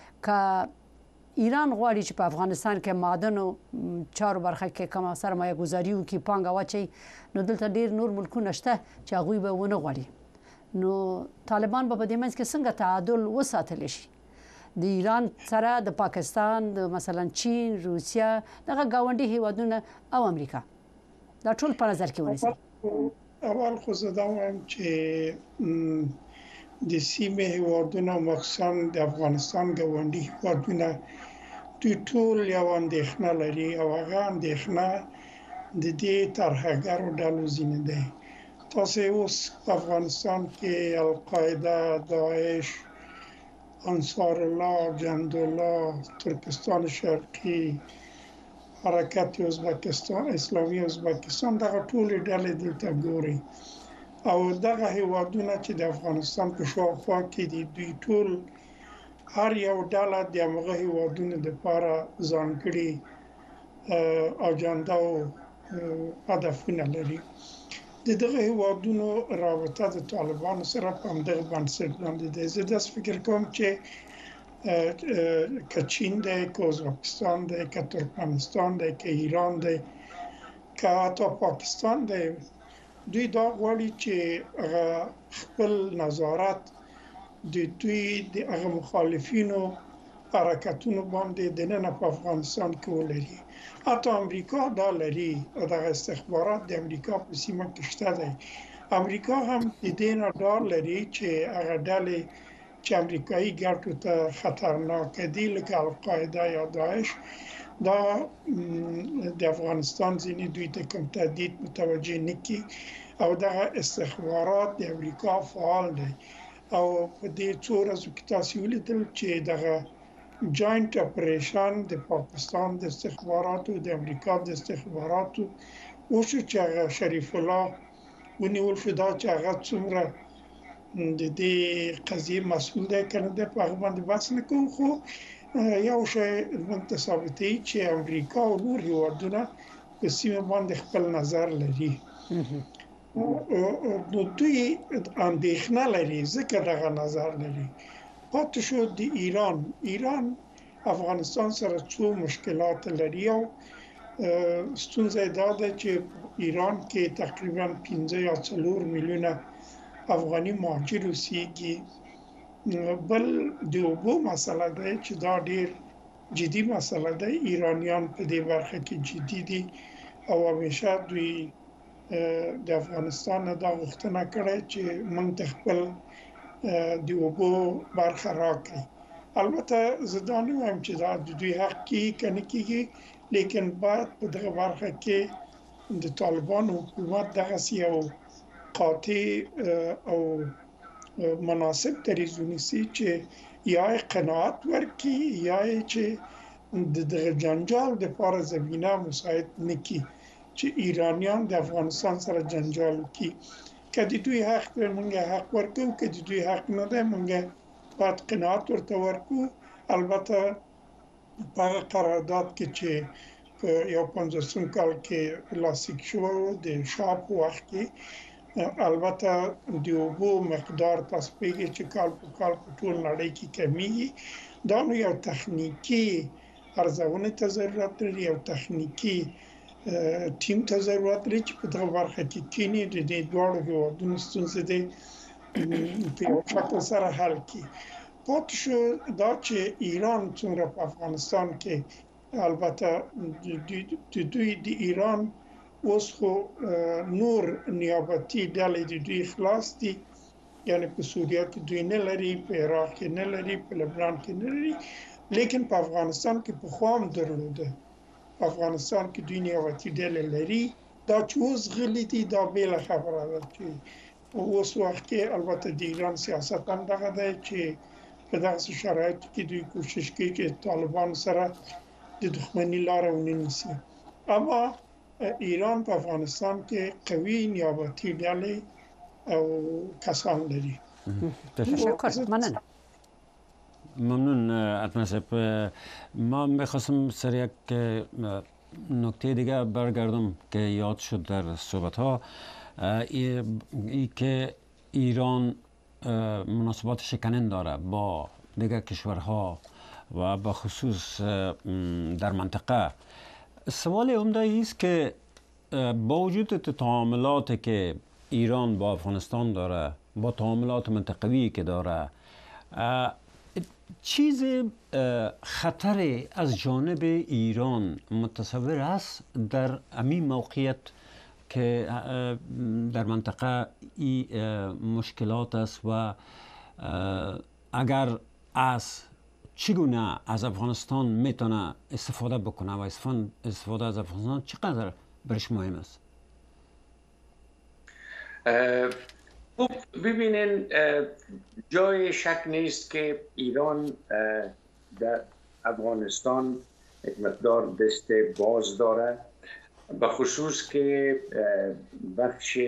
ک ایران غواړي چې په افغانستان کې معدن او چارو برخه کې کومه سرمایه گذاري وکړي پانګه واچي نو دلته ډیر نور ملکونه شته چې هغه به ونه غواړي. نو طالبان به په دې منځ کې څنګه تعادل وساتل شي د ایران سره د پاکستان د مثلا چین روسیا دغه گاونډي هیوادونه او امریکا دا ټول په نظر کې ونیسي. اول خو زه دا وایم چې د سیمې هیوادونه مخصوصا د افغانستان گاونډي هیوادونه دوی ټول یو اندېښنه لري او هغه اندېښنه د دې ترهګرو ډلو ځینې دی. تاسو اوس په افغانستان کې القاعده، داعش، انصار الله، جندالله، ترکستان شرقی، حرکت ازبکستان، اسلامی ازبکستان دغه ټول ډلې دلته ګوري او دغه هیوادونه چې د افغانستان په شاوخوا کې دي دوی ټول هر یو ډله د هغه هیوادونو لپاره ځانګړي اجنډا او هدفونه لري. د دغه هیوادونو رابطه د طالبانو سره په همدغه بنسټ باندې ده. زه داسې فکر کوم چې که چین دی، که ازبکستان دی، که ترکمنستان دی، که ایران دی، که حتی پاکستان دی، دوی دا غواړي چې خپل نظارت د دوی د هغه مخالفینو حرکتونو باندې دننه په افغانستان کې ولري. حتی امریکا دا لري او دغه استخبارات د امریکا په سیمه کې شته دی. امریکا هم د دې نه ډار لري چې هغه ډلې چې امریکایي ګټو ته خطرناک دي لکه القاعده یا داعش دا د افغانستان ځینې دوی ته کوم تهدید متوجه نه کړي او دغه استخبارات د امریکا فعال دي او په دې څو ورځو کې تاسو ولیدل چې دغه جاینټ اپریشن د پاکستان د استخباراتو د امریکا د استخباراتو وشو چې هغه شریف الله ونیول شو دا چې هغه څومره د دې قضیې مسؤل دی کنه د په هغه باندې بحث نه کوو خو یو شی موږ ته ثابتوي چې امریکا او نور هیوادونه په سیمه باندې خپل نظر لري. نو دوی اندېښنه لري ځکه دغه نظر لري. پاتې شو د ایران ایران افغانستان سره څو مشکلات لري او ستونزه دا ده چې ایران کې تقریبا پنځه یا څلور میلیونه افغاني مهاجر اوسېږي. بل د اوبو مسله ده چې دا ډیر جدي مسله ده. ایرانیان په دې برخه کې جدي دي او همیشه دوی د افغانستان نه دا غوښتنه کړې چې موږ خپل د اوبو برخه راکړي البته زدانیم هم چې دا د دوی حق کی کنه کیږي، لیکن باید په دغه برخه کې د طالبان حکومت دغه یو قاطع او مناسب دریزونی سی چې یا قناعت ورکی یا چې د دغه جنجال د لپاره زمینه مساعد نکي چې ایرانیان د افغانستان سره جنجال کی. که د دوی حق دی موږ حق ورکو، که د دوی حق نه دی موږ باید قناعت ورته ورکو. البته په قرارداد کې چې په یو پنځوسم کال کې لاسلیک شو د شاه په وخت کې، البته د اوبو مقدار تاسو پیږي چې کال په کال په ټول نړۍ کې کمیږي. دا نو یو تخنیکی ارزونه ته ضرورت لري، یو تخنیکی ټیم ته ضرورت لري چې په دغه برخه کې کینی د دې دواړو هیوادونو ستونزې دي په یو شکل سره حل کړي. پاتې شو دا چې ایران څومره په افغانستان کې، البته د دوی د ایران اوس خو نور نیابتي ډلې د دوی خلاص دي، یعنی په سوریه کې دوی نه لري، په عراق کې نه لري، په لبنان کې نه لري، لیکن په افغانستان کې په خوا هم درلوده. په افغانستان کې دوی نیابتي ډلې لري. دا چې اوس غلي دي دا بېله خبره ده چې اوس وخت کې البته د ایران سیاست هم دغه دی چې په دغسې شرایطو کې دوی کوشش کوي چې طالبان سره د دښمني لاره ونه نیسي. اما ایران په افغانستان کې قوي نیابتي ډلې او کسان لري. تشکر، مننه. ممنون اتمنه صاحب. ما میخواستم سر یک نکته دیگه برگردم که یاد شد در صحبت ها، ای, ای که ایران مناسبات شکنن داره با دیگر کشورها و با خصوص در منطقه. سوال عمده ایست که با وجود تعاملاتی که ایران با افغانستان داره، با تعاملات منطقوی که داره، چیز خطر از جانب ایران متصور است در همین موقعیت که در منطقه این مشکلات است و اگر از چگونه از افغانستان میتونه استفاده بکنه و استفاده از افغانستان چقدر برش مهم است؟ خوب ببینین، جای شک نیست که ایران در افغانستان یک مقدار دست باز داره، به خصوص که بخش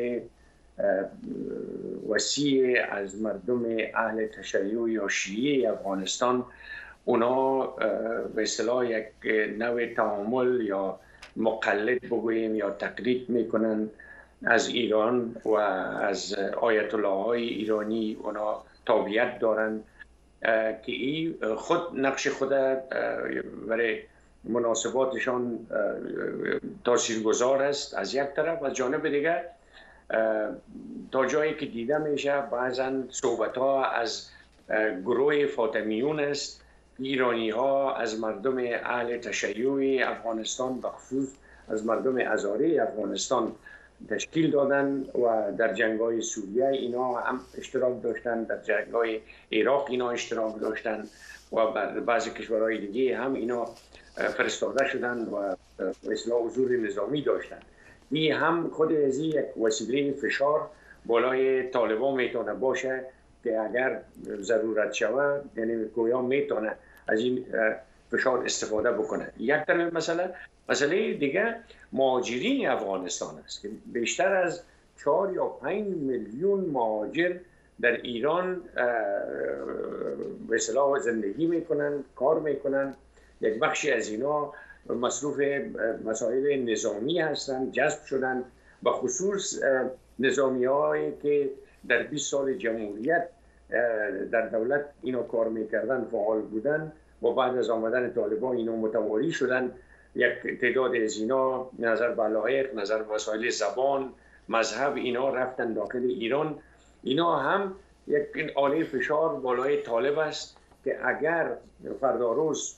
وسیع از مردم اهل تشیع یا شیعه افغانستان اونا به اصطلاح یک نوع تعامل یا مقلد بگوییم یا تقلید میکنن از ایران و از آیت الله های ایرانی. اونا تابعیت دارن که این خود نقش خود برای مناسباتشان تاثیرگذار است از یک طرف. از جانب دیگر تا جایی که دیده میشه بعضا صحبت ها از گروه فاطمیون است. ایرانی ها از مردم اهل تشیع افغانستان بخصوص از مردم هزاره افغانستان تشکیل دادن و در جنگ‌های سوریه اینا هم اشتراک داشتن، در جنگ‌های عراق اینا اشتراک داشتن و بر بعضی کشورهای دیگه هم اینا فرستاده شدن و اصلاح حضور نظامی داشتن. این هم خود از یک وسیله فشار بالای طالبان میتونه باشه که اگر ضرورت شود، یعنی گویا میتونه از این فشار استفاده بکنه. یک طرف مسئله مسئله دیگه مهاجرین افغانستان است که بیشتر از چهار یا پنج میلیون مهاجر در ایران به اصطلاح زندگی میکنن، کار میکنن. یک بخشی از اینا مصروف مسائل نظامی هستند، جذب شدن، به خصوص نظامی هایی که در بیست سال جمهوریت در دولت اینا کار میکردن، فعال بودن و بعد از آمدن طالبان اینا متواری شدن. یک تعداد از اینا نظر به علایق، نظر به مسائل زبان، مذهب اینا رفتن داخل ایران. اینا هم یک آله فشار بالای طالب است که اگر فردا روز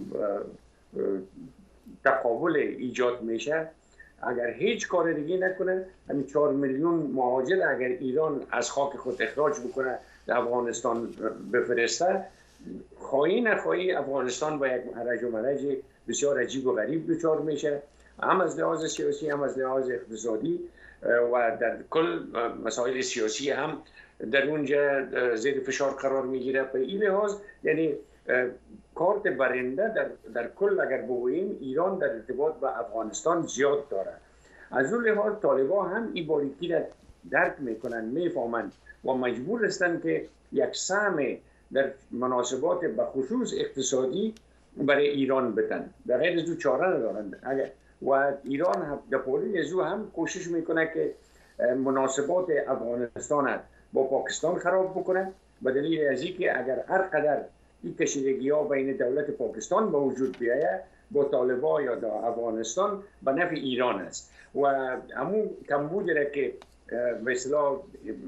تقابل ایجاد میشه، اگر هیچ کار دیگه نکنه، همین چهار میلیون مهاجر اگر ایران از خاک خود اخراج بکنه در افغانستان بفرسته، خواهی نخواهی افغانستان با یک هرج و مرج بسیار عجیب و غریب دچار میشه، هم از لحاظ سیاسی هم از لحاظ اقتصادی و در کل مسائل سیاسی هم در اونجا زیر فشار قرار میگیره. به این لحاظ یعنی کارت برنده در, در کل اگر بگوییم ایران در ارتباط با افغانستان زیاد داره. از اون لحاظ طالبا هم این باریکی را درک میکنن، میفهمن و مجبور هستند که یک سهم در مناسبات به خصوص اقتصادی برای ایران بدن، در غیر از او چاره ندارند. و ایران در پولی از او هم کوشش میکنه که مناسبات افغانستان با پاکستان خراب بکنه، به دلیل از اینکه اگر هر قدر این کشیدگی ها بین دولت پاکستان به وجود بیاید با طالبا یا در افغانستان به نفع ایران است و همون کمبودی را که به اصطلاح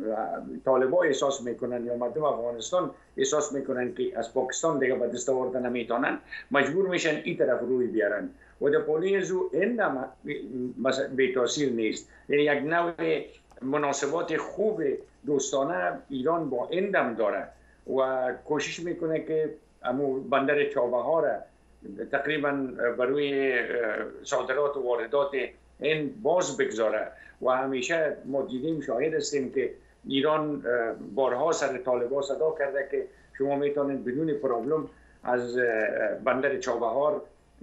طالبا احساس میکنن یا مردم افغانستان احساس میکنن که از پاکستان دیگه به دست آوردن نمیتونن، مجبور میشن این طرف روی بیارن و در پولی از او اندم به تاثیر نیست. یعنی یک نوع مناسبات خوب دوستانه ایران با اندم داره و کوشش میکنه که امو بندر چابهار را تقریبا بروی صادرات و واردات این باز بگذاره و همیشه ما دیدیم شاهد هستیم که ایران بارها سر طالبا صدا کرده که شما میتونید بدون پرابلم از بندر چابهار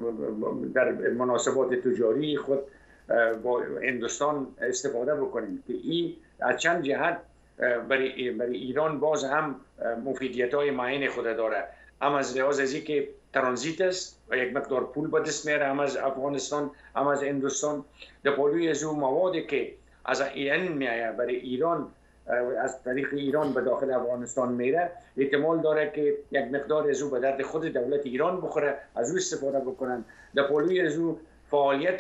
در مناسبات تجاری خود با هندوستان استفاده بکنید که این از چند جهت برای, برای ایران باز هم مفیدیت های معین خود داره، هم از لحاظ از اینکه ترانزیت است و یک مقدار پول به دست میاره، هم از افغانستان هم از هندوستان. در پالوی از اون موادی که از این میایه برای ایران از طریق ایران به داخل افغانستان میره، احتمال داره که یک مقدار از او به درد خود دولت ایران بخوره، از او استفاده بکنن. در پالوی از او فعالیت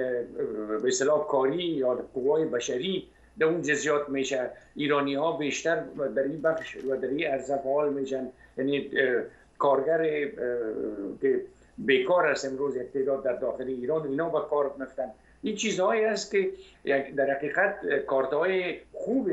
به اصطلاح کاری یا قوای بشری در اون زیاد میشه، ایرانی ها بیشتر در این بخش و در این عرصه فعال میشن، یعنی کارگر که بیکار است امروز یک تعداد در داخل ایران اینا با کار میفتن. این چیزهایی است که در حقیقت کارتهای خوب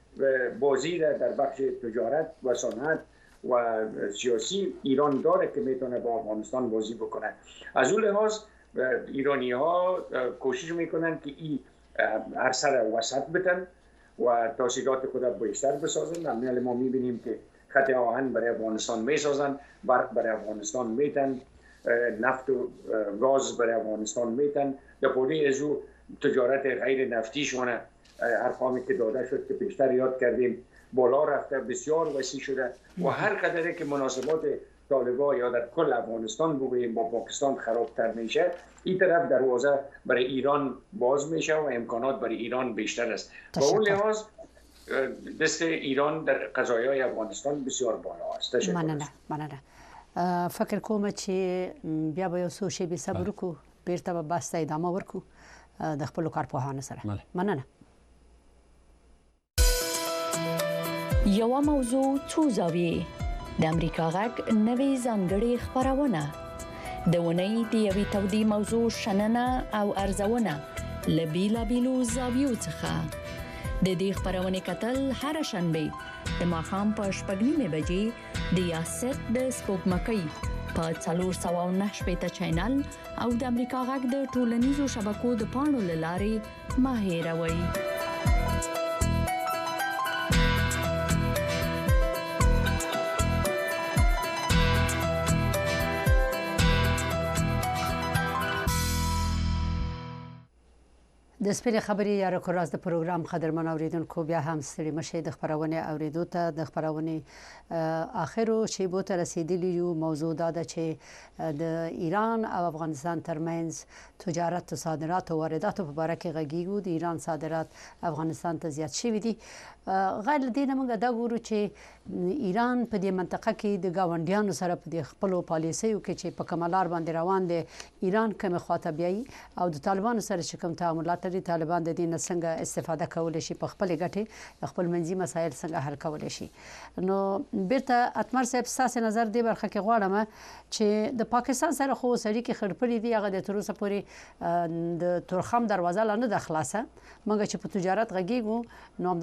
بازی در بخش تجارت و صنعت و سیاسی ایران داره که میتونه با افغانستان بازی بکنه. از اون لحاظ ایرانی ها کوشش میکنن که این عرصه را وسط بدن و تحصیلات خود بیشتر بسازن. همین ما میبینیم که خط آهن برای افغانستان میسازن، برق برای افغانستان میتن، نفت و گاز برای افغانستان میتن. در پولی از او تجارت غیر نفتیشونه ارقامی که داده شد که بیشتر یاد کردیم بالا رفته، بسیار وسیع شده و هر قدره که مناسبات طالبا یا در کل افغانستان بگوییم با پاکستان خرابتر میشه، این طرف دروازه برای ایران باز میشه و امکانات برای ایران بیشتر است. با اون لحاظ دست ایران در قضایای افغانستان بسیار بالا است. تشکر. مننه مننه. فکر کوم چې بیا به یو څو شیبې صبر وکړو، بیرته به بحث ته ادامه ورکړو د خپلو کارپوهانو سره. مننه. یوه موضوع څو زاویې د امریکا غږ نوې ځانګړې خپرونه د اونۍ د یوې تودې موضوع شننه او ارزونه له بیلابیلو زاویو څخه. د دې خپرونې کتل هر شنبه د ماښام په شپږ نیمې بجې د یاست د سپوږمکۍ په څلور سوه او نهه شپېته چینل او د امریکا غږ د ټولنیزو شبکو د پاڼو له لارې مه هېروئ. د سپېرې خبرې یا راکوراز د پروګرام قدرمن اوریدونکو بیا هم ستړي مشئ د خبرونه اوریدو ته د خبرونه اخرو شیبو ته رسیدلی یو موضوع دا ده چې د ایران او افغانستان ترمنځ تجارت او صادرات او واردات په اړه کې غږیږو. د ایران صادرات افغانستان ته زیات شوي دي. غیر لدې نه موږ دا ګورو چې ایران په دې منطقه کې د گاونډیانو سره په خپلو پالیسیو کې چې په کمالار باندې روان دي، ایران کوم خواته بیایي او د طالبانو سره چې کوم تعاملات لري، طالبان د دې نه څنګه استفاده کولای شي، په خپل ګټې خپل منځي مسایل څنګه حل کولای شي. نو بیرته اتمر صاحب ستاسو نظر دی برخه کې غواړم چې د پاکستان سره خو سړي کې خړپړې دي، هغه د تر اوسه پورې د تورخم دروازه لا نه د خلاصه، مګر چې په تجارت غږیږو نو همدا اوس ګورو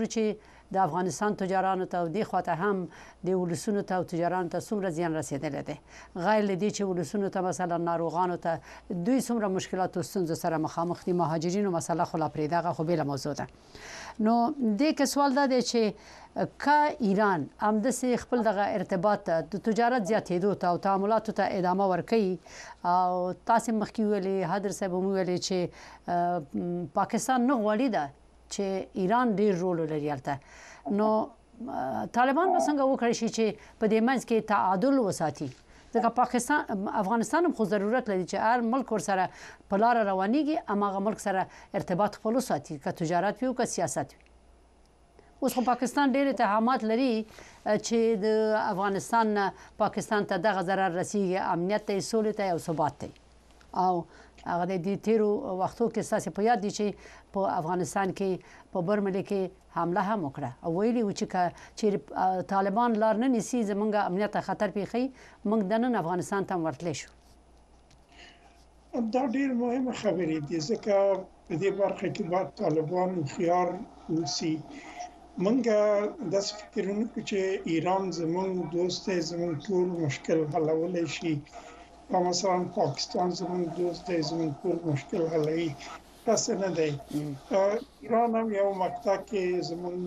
چې د افغانستان تجارانو ته او د خواته هم د ولسونو ته او تجارانو ته څومره زیان رسیدلی دی غیر له دې چې ولسونو ته مثلا ناروغانو ته دوی څومره مشکلات او ستونزو سره مخامخ دي مهاجرینو مسله خو لا پرې دغه خو بله موضوع ده نو دې کې سوال دا دی چې که ایران همداسې خپل دغه ارتباط د تجارت زیاتېدو ته او تعاملاتو ته ادامه ورکوي او تاسې مخکې ویلې حضرت صاحب هم ویلې چې پاکستان نه غواړي ده چې ایران ډیر رول لري هلته نو طالبان به څنګه وکړي شي چې په دې منځ کې تعادل وساتي ځکه پاکستان افغانستان هم خو ضرورت لري چې هر ملک ورسره په لاره روانېږي هماغه ملک سره ارتباط خپل وساتي که تجارت وي او که سیاست وي اوس خو پاکستان ډېر اتهامات لري چې د افغانستان نه پاکستان ته دغه ضرر رسیږي امنیت ته سولې ته او ثبات ته او هغه د دې تیرو وختو کې ستاسو په یاد دي چې په افغانستان کې په برمل کې حمله هم وکړه او ویلي و چې چې طالبان لار نه نیسي زمونږ امنیت ته خطر پیښي موږ د نن افغانستان ته ورتلی شو دا ډېر مهمه خبرې دي ځکه په دې برخه کې باید طالبان هوښیار اوسي موږ داسې فکر نه کوو چې ایران زموږ دوست دی زموږ ټول مشکل حلولی شي او مثلا پاکستان زموږ دوست دی زموږ ټول مشکل حلوي داسې نه دی ایران هم یو مقطع کې زموږ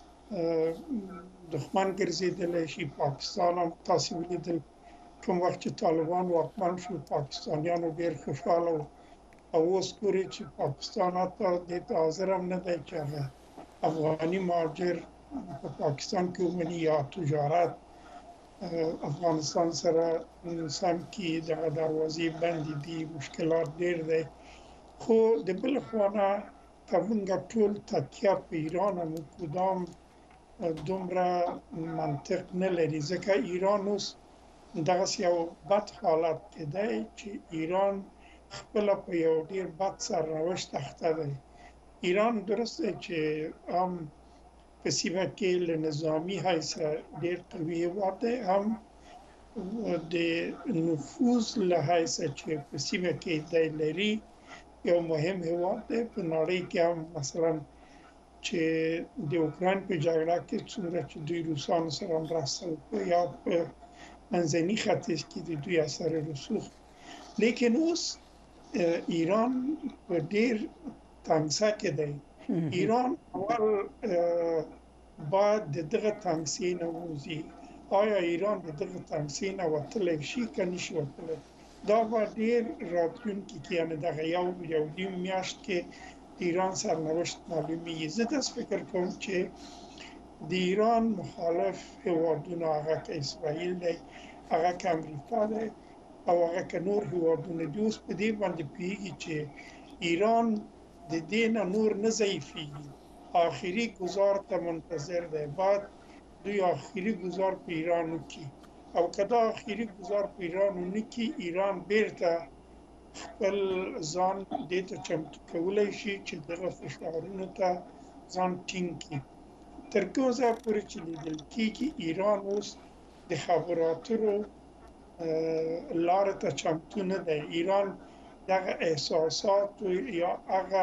دښمن ګرځېدلی شي پاکستان هم تاسې ولیدل کوم وخت چې طالبان واکمن شو پاکستانیانو ډېر خوشحاله وو او اوس ګوري چې پاکستان حتی دې ته حاضر هم نه دی چې هغه افغاني مهاجر په پاکستان کې ومني یا تجارت افغانستان سره سم کې دغه دروازې بندې دي مشکلات ډېر دی خو د بل خوا نه که موږ ټول تکیه په ایران هم کدام دومره منطق نه لري ځکه ایران اوس دغسې یو بد حالت کې دی چې ایران خپله په یو ډېر بد سرنوشت اخته دی ایران درست دی چې هم په سیمه کې له نظامي حیثه ډېر قوي هېواد دی هم د نفوذ له حیثه چې په سیمه کې دی لري یو مهم هېواد دی په نړۍ کې هم مثلا چې د اوکراین په جګړه کې څومره چې دوی روسانو سره مرسته وکړه یا په منځني ختیځ کې د دوی اثر رسوخ لیکن اوس ایران په ډېر تنګسه کې دی ایران اول باید د دغه تنګسې نه ووځي آیا ایران د دغه تنګسې نه وتلی شي که نشي وتلی دا به ډېر راتلونکي کې یعنې دغه یو یو نیم میاشت کې د ایران سرنوشت معلومیږي زه داسې فکر کوم چې د ایران مخالف هېوادونه هغه که اسرائیل دی هغه که امریکا دی او هغه که نور هېوادونه دي اوس په دې باندې پوهېږي چې ایران د دې نه نور نه ضعیفېږي آخري ګزار ته منتظر دی باید دوی آخري ګزار په ایران وکړي او که دا آخري ګزار په ایران ونه کړي ایران بیرته خپل ځان دې ته چمتو کولی شي چې دغه فشارونو ته ځان ټینګ کړي تر کومه ځایه پورې چې لیدل کېږي ایران اوس د خبرو اترو لارې ته چمتو نه دی ایران دغه احساسات یا هغه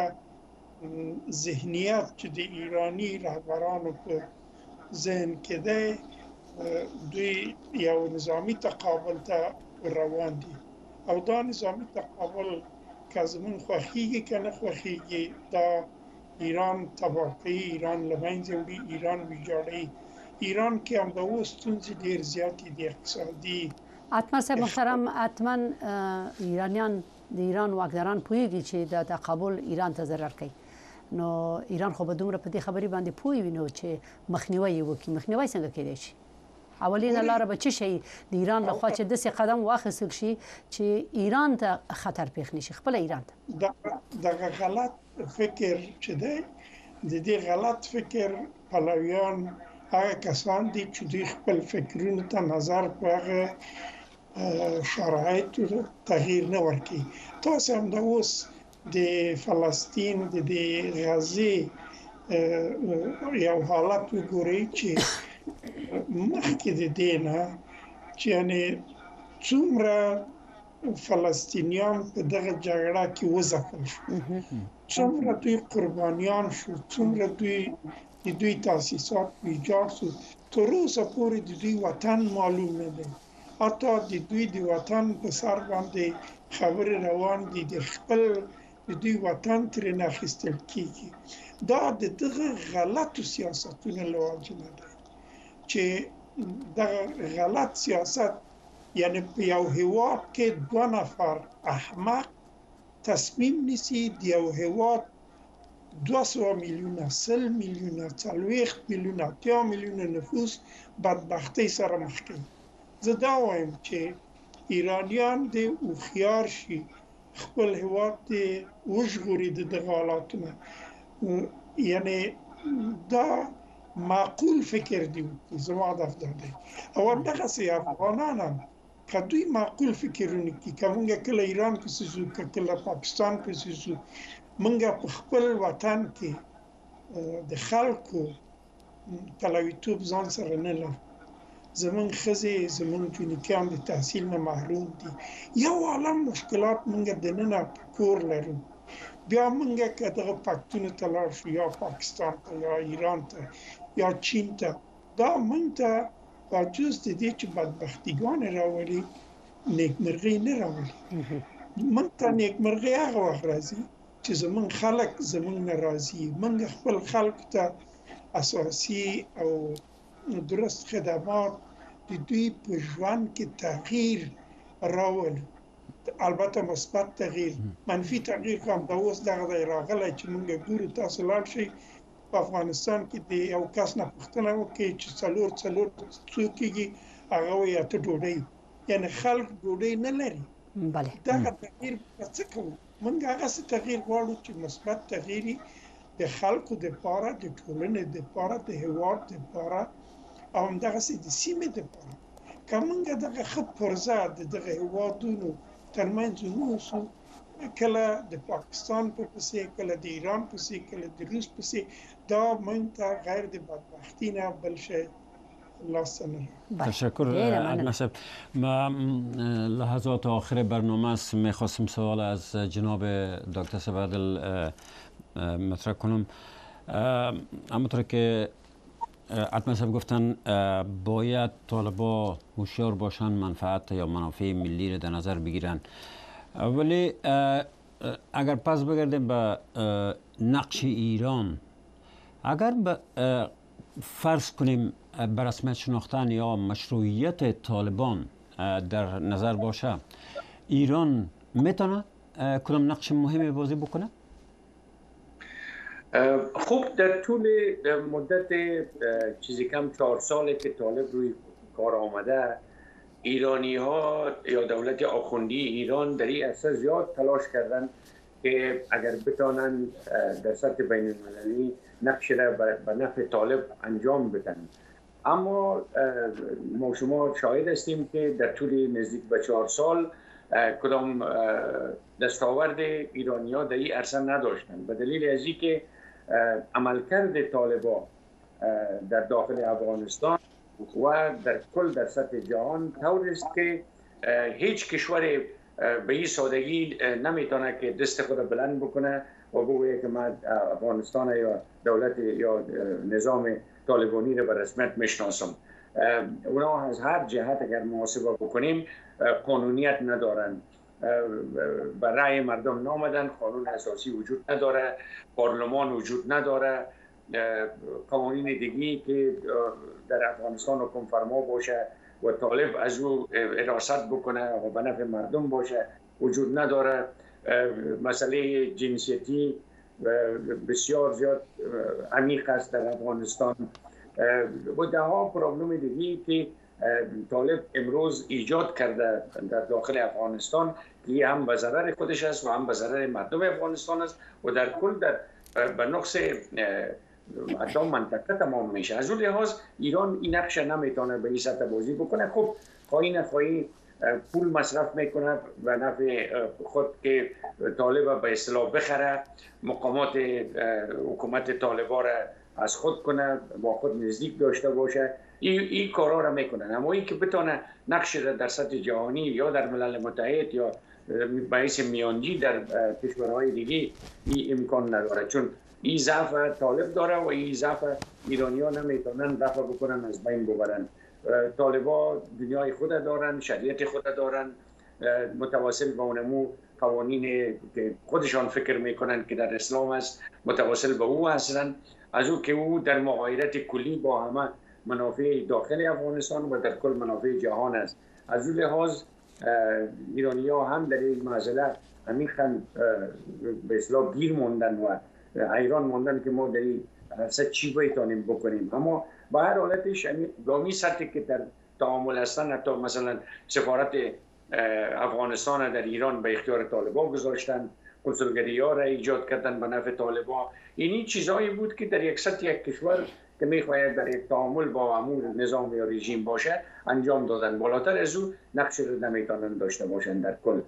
ذهنیت چې د ایرانی رهبرانو په ذهن کې دی دوی یو نظامی تقابل ته روان دي او دا نظامی تقابل که زمون خوښیږي که نه خوښیږي دا ایران تباه کوي ایران له منځه وړي ایران ویجاړوي ایران کې هم د اوس ستونزې ډېر زیاتې دي اقتصادي حتما صاحب محترم حتما ایرانیان د ایران واکداران پوهیږي چې د تقابل ایران ته ضرر کوي نو ایران خو به دومره په دې خبرې باندې پوه وي نو چې مخنیوی یې وکړي مخنیوی څنګه کېدای شي اولینه لاره به څه شي د ایران لخوا چې داسې قدم واخیستل شي چې ایران ته خطر پیښ نشي خپله ایران ته دغه غلط فکر چې دی د دې غلط فکر پلویان هغه کسان دي چې دوی خپل فکرونو ته نظر په هغه شرایطو تغییر نه ورکوي تاسو هم د اوس د فلسطین د غزې یو حالت وګورئ چې مخکې د دې نه چې یعنې څومره فلسطینیان په دغه جګړه کې وځپل شو څومره دوی قربانیان شو څومره دوی دوی تاسیسات ایجاد شد تا روز پوری دوی وطن معلوم نده. حتی دوی دی وطن په سر باندې خبر روان دي د خپل دوی وطن تر نه اخیستل کیږي. دا د دغه غلطو سیاستونو له وجې نه دی چې دغه غلط سیاست، یعنی په یو هیواد کې دوه نفر احمق تصمیم نیسي د یو هیواد دوه سوه میلیونه، سل میلیونه، څلوېښت میلیونه، اتیا میلیونه نفوس بدبختۍ سره مخ کوي. زه دا وایم چې ایرانیان دې هوښیار شي، خپل هیواد دې وژغوري د دغه حالاتو نه. یعنی دا معقول فکر دی وکړي، زما هدف دا دی. او همدغسې افغانان هم که دوی معقول فکرونه کړي، که موږ کله ایران پسې ځو، که کله پاکستان پسې ځو، موږ په خپل وطن کې د خلکو پلویتوب ځان سره نه لرو. زمون ښځې، زمون جونیکیان د تحصیل نه محروم دي. یو عالم مشکلات موږ دننه په کور لرو. بیا موږ که دغه پښتون ته لاړ شو، یا پاکستان ته، یا ایران ته، یا چین ته، دا موږ ته با جز د دې چې بدبختیګانې راولي، نیکمرغي نه راولي. موږ ته نیکمرغي هغه وخت راځي چې زمون خلک زمون نه راضي، موږ خپل خلکو ته اساسي او درست خدمات د دوی په ژوند کې تغییر راولي. البته مثبت تغییر، منفي تغییر هم دا اوس دغه دی راغلی چې موږ ګورو. تاسو لاړ شئ په افغانستان کې د یو کس نه پوښتنه وکړئ چې څلور څلور څو کېږي، هغه وایي اته ډوډۍ. یعنې خلک ډوډۍ نه لري. بله دغه تغییر به څه کوو؟ موږ هغسې تغییر غواړو چې مثبت تغییر د خلکو دپاره، د ټولنې دپاره، د هېواد دپاره، او همدغسې د سیمې دپاره. که موږ دغه ښه پرزه د دغه هېوادونو ترمنځ ونیسو، کله د پاکستان په پسې، کله د ایران پسې، کله د روس پسې، دا موږ ته غیر د بدبختي نه بل شی لاسته نه راځي. تشکر عدنان صاحب. ما لحظات آخر برنامه است، میخواستم سوال از جناب دکتر صفدل مطرح کنم. همونطور که عدنان صاحب گفتن باید طالبا هوشیار باشن، منفعت یا منافع ملی رو در نظر بگیرن. ولی اگر پس بگردیم به نقش ایران، اگر به فرض کنیم به رسمیت شناختن یا مشروعیت طالبان در نظر باشه، ایران میتونه کدام نقش مهمی بازی بکنه؟ خوب، در طول مدت چیزی کم چهار ساله که طالب روی کار آمده، ایرانی ها یا دولت آخوندی ایران در این عرصه زیاد تلاش کردن که اگر بتانن در سطح بین المللی نقش را به نفع طالب انجام بدن. اما ما شما شاهد هستیم که در طول نزدیک به چهار سال کدام دستاورد ایرانی ها در این عرصه نداشتن، به دلیل از اینکه عملکرد طالبان در داخل افغانستان و در کل در سطح جهان طور است که هیچ کشور به این سادگی نمیتونه که دست خود بلند بکنه و بگویه که من افغانستان یا دولت یا نظام طالبانی رو به رسمیت میشناسم. اونا از هر جهت اگر محاسبه بکنیم قانونیت ندارن، به رأی مردم نامدن، قانون اساسی وجود نداره، پارلمان وجود نداره، قوانین دیگی که در افغانستان حکم فرما باشه و طالب از او حراست بکنه و به نفع مردم باشه وجود نداره. مسئله جنسیتی بسیار زیاد عمیق است در افغانستان و ده ها پرابلم دیگی که طالب امروز ایجاد کرده در داخل افغانستان که هم به ضرر خودش است و هم به ضرر مردم افغانستان است و در کل در به نقص حتی منطقه تمام میشه. از اون لحاظ ایران این نقش نمیتونه به این سطح بازی بکنه. خب خواهی نخواهی پول مصرف میکنه به نفع خود که طالب به اصطلاح بخره، مقامات حکومت طالبا را از خود کنه، با خود نزدیک داشته باشه، این این کارا را میکنن. اما این که بتونه نقش را در سطح جهانی یا در ملل متحد یا باعث میانجی در کشورهای دیگه این امکان نداره، چون این ضعف طالب داره و این ضعف ایرانی‌ها نمیتونن رفع بکنن، از بین ببرن. طالبا دنیای خود دارن، شریعت خود دارن، متواصل با اونمو قوانین که خودشان فکر میکنن که در اسلام است متواصل به او هستن، از او که او در مغایرت کلی با همه منافع داخل افغانستان و در کل منافع جهان است. از او لحاظ ایرانی ها هم در این مسئله همین خن به اصطلاح گیر موندن و حیران موندن که ما در این عرصه چی بایتانیم بکنیم. اما با هر حالتش گامی سطحی که در تعامل هستن، حتی مثلا سفارت افغانستان در ایران به اختیار طالبان گذاشتن، کنسولگری ها را ایجاد کردن به نفع طالبان. این چیزایی بود که در یک سطح یک کشور که میخواید در یک تعامل با امور نظام یا رژیم باشه انجام دادن. بالاتر از او نقش رو نمیتونن داشته باشن در کل.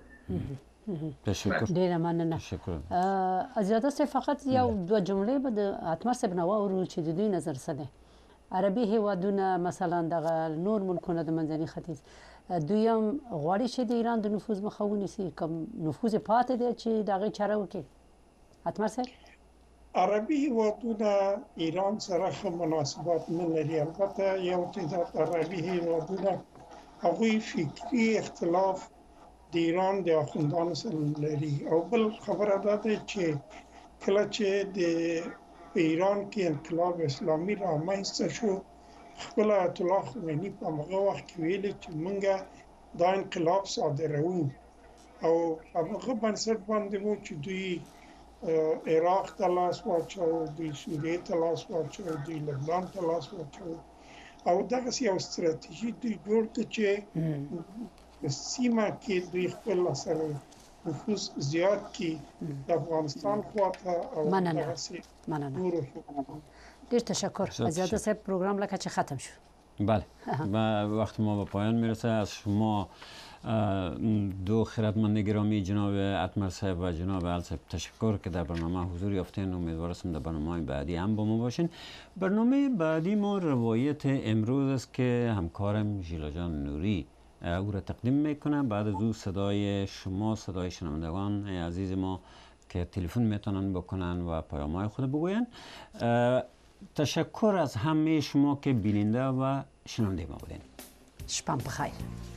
تشکر. ډیره مننه. زیاده سه فقط یو دو جمله به اتمر صاحب نوا ورو چې د دوی نظر څه دی. عربي هیوادونه مثلا دغه نور ملکونه د منځني ختیځ دوی هم غواړي چې د ایران د نفوذ مخه ونیسي، کوم نفوذ پاتې دی چې دغه چاره وکړي. اتمر صاحب عربي هیوادونه ایران سره ښه مناسبات نه لري. البته یو تعداد عربي هیوادونه هغوی فکري اختلاف د ایران د اخوندانو سره لري. او بل خبره دا ده چې کله چې د ایران کې انقلاب اسلامي رامنځته شو، خپل آیت الله خمیني په هغه وخت کې ویلي چې موږ دا انقلاب صادروو، او هغه بنسټ باندې وو چې دوی عراق ته لاس واچوي، دوی سوریې ته لاس واچوي، دوی لبنان ته لاس واچوي، او دغسې یو ستراتیژي دوی جوړ کړه چې په سیمه کې دوی خپل سره نفوذ زیات کړي د افغانستان خواته. او مننه مننه ډیر تشکر. زیاده صاحب پروگرام لکه چې ختم شد. بله و وقت ما به پایان میرسه. از شما دو خردمند گرامی جناب اتمر صاحب و جناب ال صاحب تشکر که در برنامه حضور یافتین. امیدوارم در برنامه بعدی هم با ما باشین. برنامه بعدی ما روایت امروز است که همکارم ژیلا جان نوری او را تقدیم میکنه. بعد از او صدای شما، صدای شنوندگان عزیز ما که تلفن میتونن بکنن و پیام‌های خود بگوین. تشکر از همه شما که بیننده و شنونده ما بودین. شبم بخیر.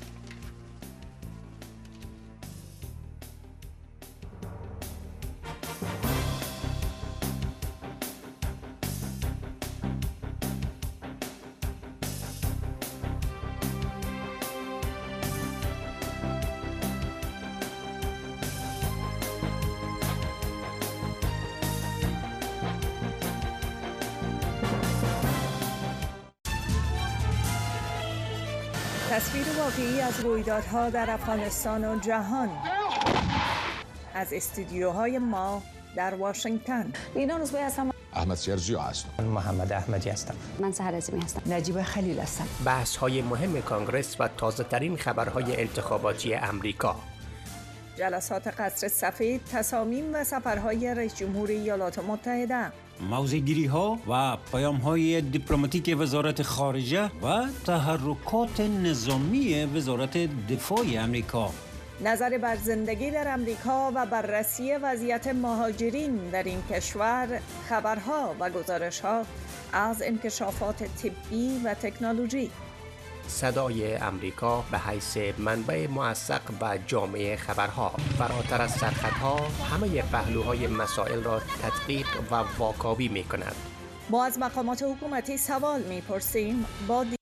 تصویر واقعی از رویدادها در افغانستان و جهان از استودیوهای ما در واشنگتن. لینا روزبه هستم. احمد سیرزیو هستم. محمد احمدی هستم. من سحر عظیمی هستم. نجیب خلیل هستم. بحث های مهم کانگرس و تازه ترین خبرهای انتخاباتی امریکا. جلسات قصر سفید، تصامیم و سفرهای رئیس جمهور ایالات متحده. موضع‌گیری ها و پیام های دیپلماتیک وزارت خارجه و تحرکات نظامی وزارت دفاع امریکا. نظر بر زندگی در امریکا و بررسی وضعیت مهاجرین در این کشور، خبرها و گزارش‌ها از انکشافات طبی و تکنولوژی. صدای امریکا به حیث منبع موثق و جامع خبرها، فراتر از سرخطها همه پهلوهای مسائل را تدقیق و واکاوی می کند. ما از مقامات حکومتی سوال می پرسیم با